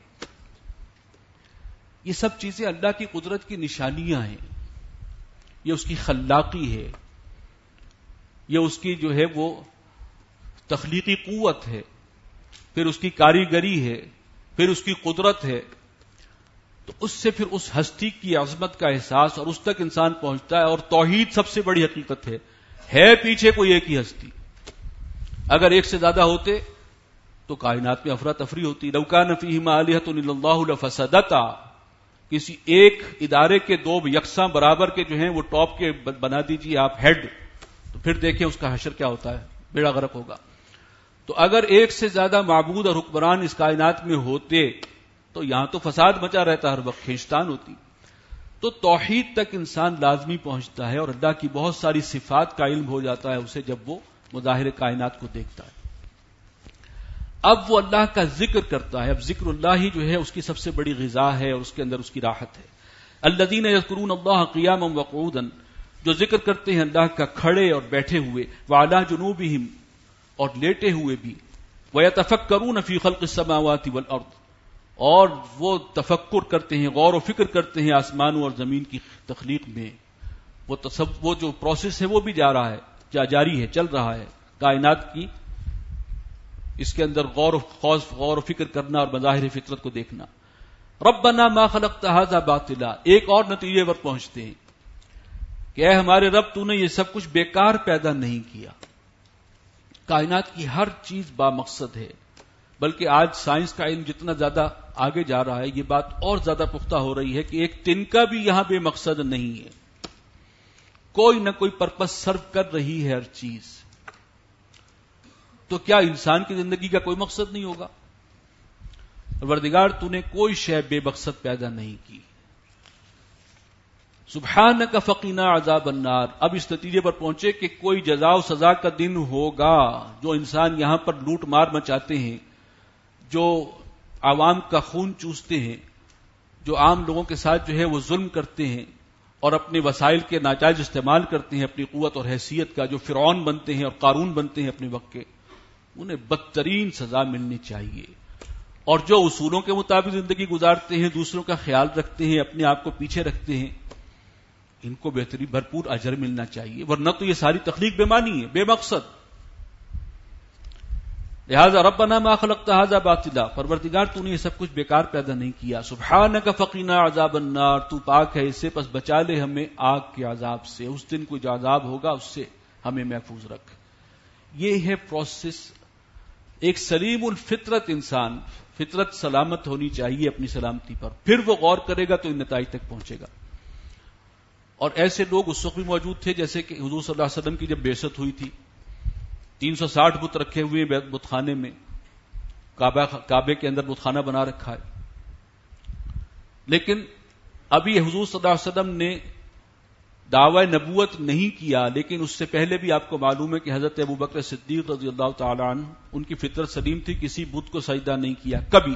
Speaker 1: یہ سب چیزیں اللہ کی قدرت کی نشانیاں ہیں، یہ اس کی خلاقی ہے، یہ اس کی جو ہے وہ تخلیقی قوت ہے، پھر اس کی کاریگری ہے، پھر اس کی قدرت ہے. تو اس سے پھر اس ہستی کی عظمت کا احساس اور اس تک انسان پہنچتا ہے. اور توحید سب سے بڑی حقیقت ہے پیچھے کوئی ایک ہی ہستی. اگر ایک سے زیادہ ہوتے تو کائنات میں افراتفری ہوتی. لو کان فیہما آلہۃ الا اللہ لفسدتا، کسی ایک ادارے کے دو یکساں برابر کے جو ہیں وہ ٹاپ کے بنا دیجیے آپ ہیڈ، تو پھر دیکھیں اس کا حشر کیا ہوتا ہے، بیڑا غرق ہوگا. تو اگر ایک سے زیادہ معبود اور حکمران اس کائنات میں ہوتے تو یہاں تو فساد مچا رہتا، ہر وقت کھینچتان ہوتی. تو توحید تک انسان لازمی پہنچتا ہے اور اللہ کی بہت ساری صفات کا علم ہو جاتا ہے اسے جب وہ مظاہر کائنات کو دیکھتا ہے. اب وہ اللہ کا ذکر کرتا ہے. اب ذکر اللہ ہی جو ہے اس کی سب سے بڑی غذا ہے اور اس کے اندر اس کی راحت ہے. الذین یذکرون اللہ قیاما وقعودا، جو ذکر کرتے ہیں اللہ کا کھڑے اور بیٹھے ہوئے، وعلی جنوبہم، اور لیٹے ہوئے بھی، ویتفکرون فی خلق السماوات والارض، اور وہ تفکر کرتے ہیں، غور و فکر کرتے ہیں آسمانوں اور زمین کی تخلیق میں. وہ جو پروسیس ہے وہ بھی جاری ہے، چل رہا ہے کائنات کی. اس کے اندر غور و فکر کرنا اور مظاہر فطرت کو دیکھنا. ربنا ما خلقت هذا باطلا، ایک اور نتیجے پر پہنچتے ہیں کہ اے ہمارے رب، تو نے یہ سب کچھ بیکار پیدا نہیں کیا. کائنات کی ہر چیز با مقصد ہے، بلکہ آج سائنس کا علم جتنا زیادہ آگے جا رہا ہے یہ بات اور زیادہ پختہ ہو رہی ہے کہ ایک تنکا بھی یہاں بے مقصد نہیں ہے، کوئی نہ کوئی پرپس سرو کر رہی ہے ہر چیز. تو کیا انسان کی زندگی کا کوئی مقصد نہیں ہوگا؟ پروردگار تو نے کوئی شے بے مقصد پیدا نہیں کی. سبحانک فقنا عذاب النار. اب اس نتیجے پر پہنچے کہ کوئی جزا و سزا کا دن ہوگا. جو انسان یہاں پر لوٹ مار مچاتے ہیں، جو عوام کا خون چوستے ہیں، جو عام لوگوں کے ساتھ جو ہے وہ ظلم کرتے ہیں اور اپنے وسائل کے ناجائز استعمال کرتے ہیں اپنی قوت اور حیثیت کا، جو فرعون بنتے ہیں اور قارون بنتے ہیں اپنے وقت کے، انہیں بدترین سزا ملنی چاہیے. اور جو اصولوں کے مطابق زندگی گزارتے ہیں، دوسروں کا خیال رکھتے ہیں، اپنے آپ کو پیچھے رکھتے ہیں، ان کو بہترین بھرپور اجر ملنا چاہیے، ورنہ تو یہ ساری تخلیق بے معنی ہے، بے مقصد۔ لہذا ربنا ما خلقت هذا باطلا، پروردگار تو نے یہ سب کچھ بیکار پیدا نہیں کیا۔ سبحانک فقنا عذاب النار، تو پاک ہے اس سے، پس بچا لے ہمیں آگ کے عذاب سے، اس دن کوئی جو عذاب ہوگا اس سے ہمیں محفوظ رکھ۔ یہ ہے پروسیس۔ ایک سلیم الفطرت انسان، فطرت سلامت ہونی چاہیے اپنی سلامتی پر، پھر وہ غور کرے گا تو ان نتائج تک پہنچے گا۔ اور ایسے لوگ اس وقت بھی موجود تھے جیسے کہ حضور صلی اللہ علیہ وسلم کی جب بعثت ہوئی تھی، 360 بت رکھے ہوئے بت خانے میں، کعبے کے اندر بت خانہ بنا رکھا ہے، لیکن ابھی حضور صلی اللہ علیہ وسلم نے دعوی نبوت نہیں کیا، لیکن اس سے پہلے بھی آپ کو معلوم ہے کہ حضرت ابوبکر صدیق رضی اللہ تعالی عنہ، ان کی فطرت سلیم تھی، کسی بت کو سجدہ نہیں کیا کبھی،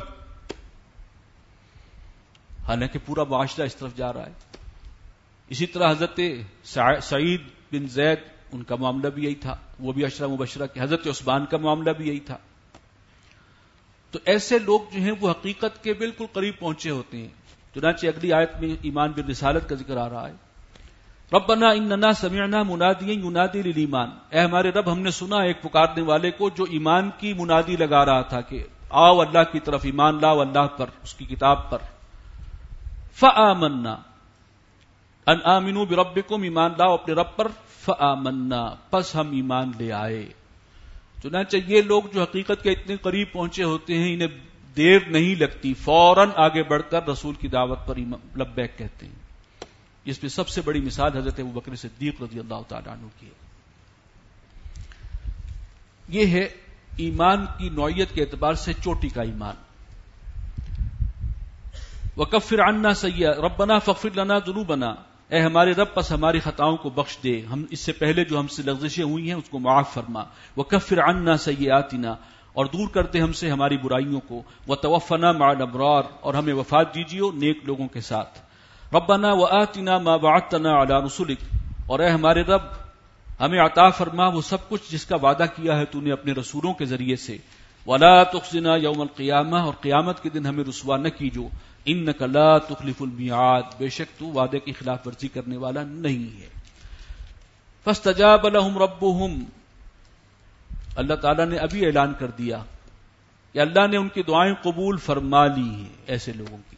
Speaker 1: حالانکہ پورا معاشرہ اس طرف جا رہا ہے۔ اسی طرح حضرت سعید بن زید، ان کا معاملہ بھی یہی تھا، وہ بھی عشرہ مبشرہ کے، حضرت عثمان کا معاملہ بھی یہی تھا۔ تو ایسے لوگ جو ہیں وہ حقیقت کے بالکل قریب پہنچے ہوتے ہیں۔ چنانچہ اگلی آیت میں ایمان بالرسالت کا ذکر آ رہا ہے، ربنا اننا سمعنا منادیا ینادی للایمان، اے ہمارے رب ہم نے سنا ایک پکارنے والے کو جو ایمان کی منادی لگا رہا تھا کہ آؤ اللہ کی طرف، ایمان لاؤ اللہ پر، اس کی کتاب پر۔ فآمنا، ان آمنوا بربکم، ایمان لاؤ اپنے رب پر، فآمنا، پس ہم ایمان لے آئے۔ چنانچہ یہ لوگ جو حقیقت کے اتنے قریب پہنچے ہوتے ہیں، انہیں دیر نہیں لگتی، فوراً آگے بڑھ کر رسول کی دعوت پر لبیک کہتے ہیں۔ اس میں سب سے بڑی مثال حضرت ابوبکر صدیق رضی اللہ تعالیٰ عنہ کی ہے۔ یہ ہے ایمان کی نوعیت کے اعتبار سے چوٹی کا ایمان۔ وَكَفِّرْ عَنَّا سَيِّئَاتِنَا رَبَّنَا فَاغْفِرْ لَنَا ذُنُوبَنَا، اے ہمارے رب پس ہماری خطاؤں کو بخش دے، ہم اس سے پہلے جو ہم سے لغزشیں ہوئی ہیں اس کو معاف فرما۔ وَكَفِّرْ عَنَّا سَيِّئَاتِنَا، اور دور کر دے ہم سے ہماری برائیوں کو۔ وَتَوَفَّنَا مَعَ الْأَبْرَارِ، اور ہمیں وفات دیجیے نیک لوگوں کے ساتھ۔ ربنا وآتنا ما وعدتنا علی رسلک، اور اے ہمارے رب ہمیں عطا فرما وہ سب کچھ جس کا وعدہ کیا ہے تو نے اپنے رسولوں کے ذریعے سے۔ ولا تخزنا یوم القیامہ، اور قیامت کے دن ہمیں رسوا نہ کیجو۔ انک لا تخلف المیعاد، بے شک تو وعدے کی خلاف ورزی کرنے والا نہیں ہے۔ فاستجاب لهم ربهم، اللہ تعالیٰ نے ابھی اعلان کر دیا کہ اللہ نے ان کی دعائیں قبول فرما لی ہیں ایسے لوگوں کی۔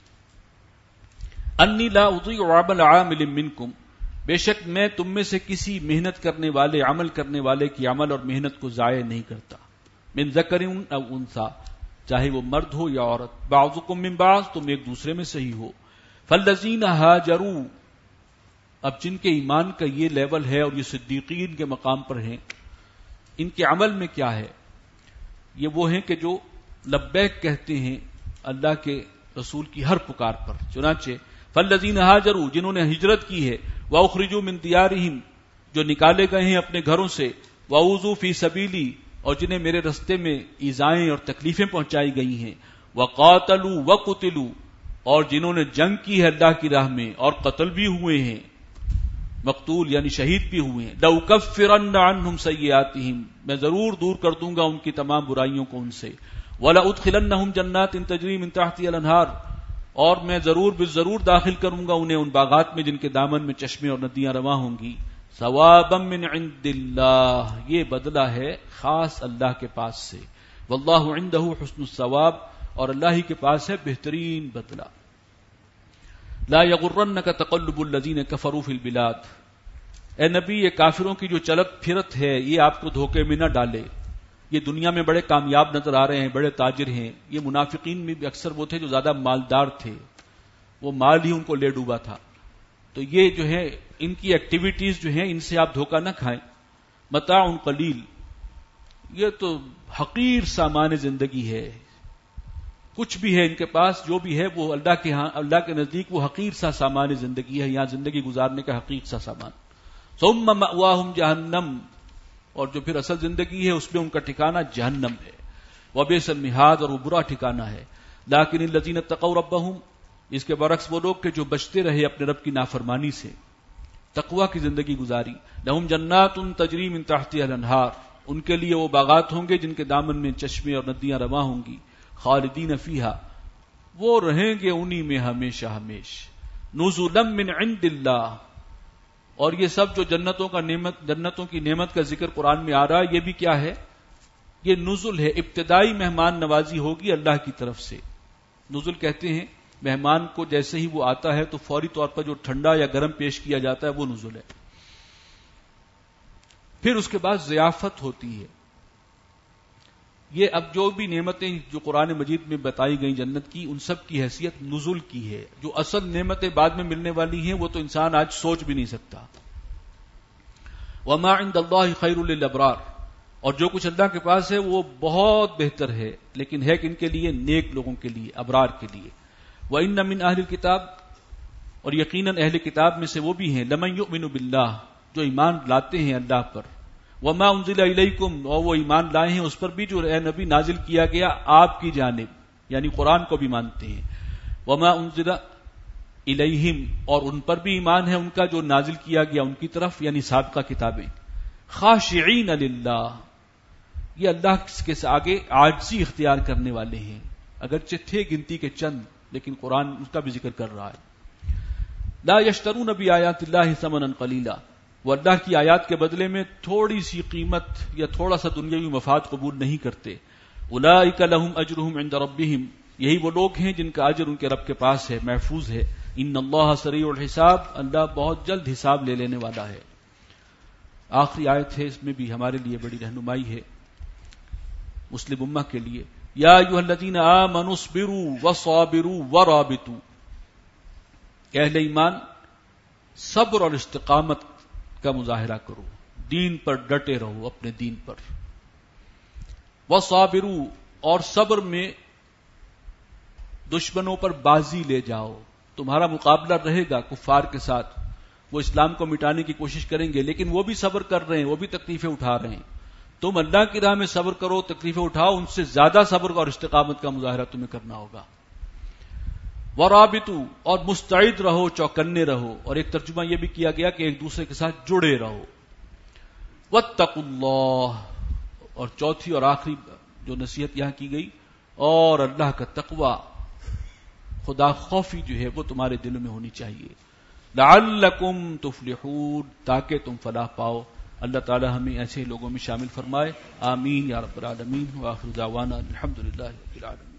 Speaker 1: انی لا اضیع عمل عامل منکم، بے شک میں تم میں سے کسی محنت کرنے والے، عمل کرنے والے کی عمل اور محنت کو ضائع نہیں کرتا۔ من ذکر او انثی، چاہے وہ مرد ہو یا عورت، بعضکم من بعض، تم ایک دوسرے میں سے ہی ہو۔ فالذین ہاجروا، اب جن کے ایمان کا یہ لیول ہے اور یہ صدیقین کے مقام پر ہیں، ان کے عمل میں کیا ہے؟ یہ وہ ہیں کہ جو لبیک کہتے ہیں اللہ کے رسول کی ہر پکار پر۔ چنانچہ فالذین ہاجروا، جنہوں نے ہجرت کی ہے، واخرجوا من دیارہم، جو نکالے گئے ہیں اپنے گھروں سے، واوذوا فی سبیلی، اور جنہیں میرے رستے میں ایذائیں اور تکلیفیں پہنچائی گئی ہیں، وقاتلوا وقتلوا، اور جنہوں نے جنگ کی ہے اللہ کی راہ میں اور قتل بھی ہوئے ہیں، مقتول یعنی شہید بھی ہوئے ہیں، لأکفرن عنہم سیئاتہم، میں ضرور دور کر دوں گا ان کی تمام برائیوں کو ان سے، وَلَأُدْخِلَنَّهُمْ جَنَّاتٍ تَجْرِي مِن تَحْتِهَا الْأَنْهَارُ، اور میں ضرور داخل کروں گا انہیں ان باغات میں جن کے دامن میں چشمے اور ندیاں رواں ہوں گی۔ ثوابا من عند اللہ، یہ بدلہ ہے خاص اللہ کے پاس سے۔ واللہ عنده حسن الثواب، اور اللہ ہی کے پاس ہے بہترین بدلہ۔ لا یغرنک تقلب الذین کفروا فی البلاد، اے نبی یہ کافروں کی جو چلت پھرت ہے یہ آپ کو دھوکے میں نہ ڈالے۔ یہ دنیا میں بڑے کامیاب نظر آ رہے ہیں، بڑے تاجر ہیں، یہ منافقین میں بھی اکثر وہ تھے جو زیادہ مالدار تھے، وہ مال ہی ان کو لے ڈوبا تھا۔ تو یہ جو ہے ان کی ایکٹیویٹیز جو ہیں ان سے آپ دھوکہ نہ کھائیں۔ متاع قلیل، یہ تو حقیر سامان زندگی ہے، کچھ بھی ہے ان کے پاس، جو بھی ہے وہ اللہ کے نزدیک وہ حقیر سا سامان زندگی ہے، یہاں زندگی گزارنے کا حقیر سا سامان۔ ثم مأواہم جہنم، اور جو پھر اصل زندگی ہے اس میں ان کا ٹھکانہ جہنم ہے۔ وبئس المہاد، اور وہ برا ٹھکانہ ہے۔ لیکن الذین اتقوا ربہم، اس کے برعکس وہ لوگ کہ جو بچتے رہے اپنے رب کی نافرمانی سے، تقوی کی زندگی گزاری، لہم جنات تجری من تحتها الانہار، ان کے لیے وہ باغات ہوں گے جن کے دامن میں چشمے اور ندیاں رواں ہوں گی، خالدین فیہا، وہ رہیں گے انہی میں ہمیشہ ہمیش، نزلا من عند اللہ، اور یہ سب جو جنتوں کی نعمت کا ذکر قرآن میں آ رہا ہے، یہ بھی کیا ہے؟ یہ نزل ہے، ابتدائی مہمان نوازی ہوگی اللہ کی طرف سے. نزل کہتے ہیں مہمان کو جیسے ہی وہ آتا ہے تو فوری طور پر جو ٹھنڈا یا گرم پیش کیا جاتا ہے وہ نزل ہے. پھر اس کے بعد ضیافت ہوتی ہے. یہ اب جو بھی نعمتیں جو قرآن مجید میں بتائی گئیں جنت کی، ان سب کی حیثیت نزل کی ہے. جو اصل نعمتیں بعد میں ملنے والی ہیں وہ تو انسان آج سوچ بھی نہیں سکتا. وما عند اللہ خیر للابرار، اور جو کچھ اللہ کے پاس ہے وہ بہت بہتر ہے، لیکن ہے کن کے لیے؟ نیک لوگوں کے لیے، ابرار کے لیے. وَإِنَّ مِنْ أَهْلِ الْكِتَابِ، اور یقیناً اہل کتاب میں سے وہ بھی ہیں، لَمَن يُؤْمِنُ بِاللَّهِ، جو ایمان لاتے ہیں اللہ پر. وَمَا أُنزِلَ إِلَيْكُمْ، اور وہ ایمان لائے ہیں اس پر بھی جو اے نبی نازل کیا گیا آپ کی جانب، یعنی قرآن کو بھی مانتے ہیں. وَمَا أُنزِلَ إِلَيْهِمْ، اور ان پر بھی ایمان ہے ان کا جو نازل کیا گیا ان کی طرف، یعنی سابقہ کتابیں. خاشعین للہ، یہ اللہ کے آگے عاجزی اختیار کرنے والے ہیں، اگرچہ تھے گنتی کے چند، لیکن قرآن اس کا بھی ذکر کر رہا ہے. لا یشترون بآیات اللہ ثمنا قلیلا، وہ اللہ کی آیات کے بدلے میں تھوڑی سی قیمت یا تھوڑا سا دنیاوی مفاد قبول نہیں کرتے. اولئک لہم اجرہم عند ربہم، یہی وہ لوگ ہیں جن کا اجر ان کے رب کے پاس ہے، محفوظ ہے. ان اللہ سریع الحساب، اللہ بہت جلد حساب لے لینے والا ہے. آخری آیت ہے، اس میں بھی ہمارے لیے بڑی رہنمائی ہے، مسلم امہ کے لیے. یا ایھا الذین آمنوا اصبروا وصابروا ورابطوا، کہ اہل ایمان صبر اور استقامت کا مظاہرہ کرو، دین پر ڈٹے رہو، اپنے دین پر. وصابروا، اور صبر میں دشمنوں پر بازی لے جاؤ. تمہارا مقابلہ رہے گا کفار کے ساتھ، وہ اسلام کو مٹانے کی کوشش کریں گے، لیکن وہ بھی صبر کر رہے ہیں، وہ بھی تکلیفیں اٹھا رہے ہیں. تم اللہ کی راہ میں صبر کرو، تکلیفیں اٹھاؤ، ان سے زیادہ صبر اور استقامت کا مظاہرہ تمہیں کرنا ہوگا. ورابطوا، اور مستعد رہو، چوکنے رہو. اور ایک ترجمہ یہ بھی کیا گیا کہ ایک دوسرے کے ساتھ جڑے رہو. واتقوا اللہ، اور چوتھی اور آخری جو نصیحت یہاں کی گئی، اور اللہ کا تقوی، خدا خوفی جو ہے وہ تمہارے دلوں میں ہونی چاہیے. لعلکم تفلحون، تاکہ تم فلاح پاؤ. اللہ تعالی ہمیں ایسے لوگوں میں شامل فرمائے. آمین یا رب العالمین. وآخر دعوانا الحمدللہ رب العالمین.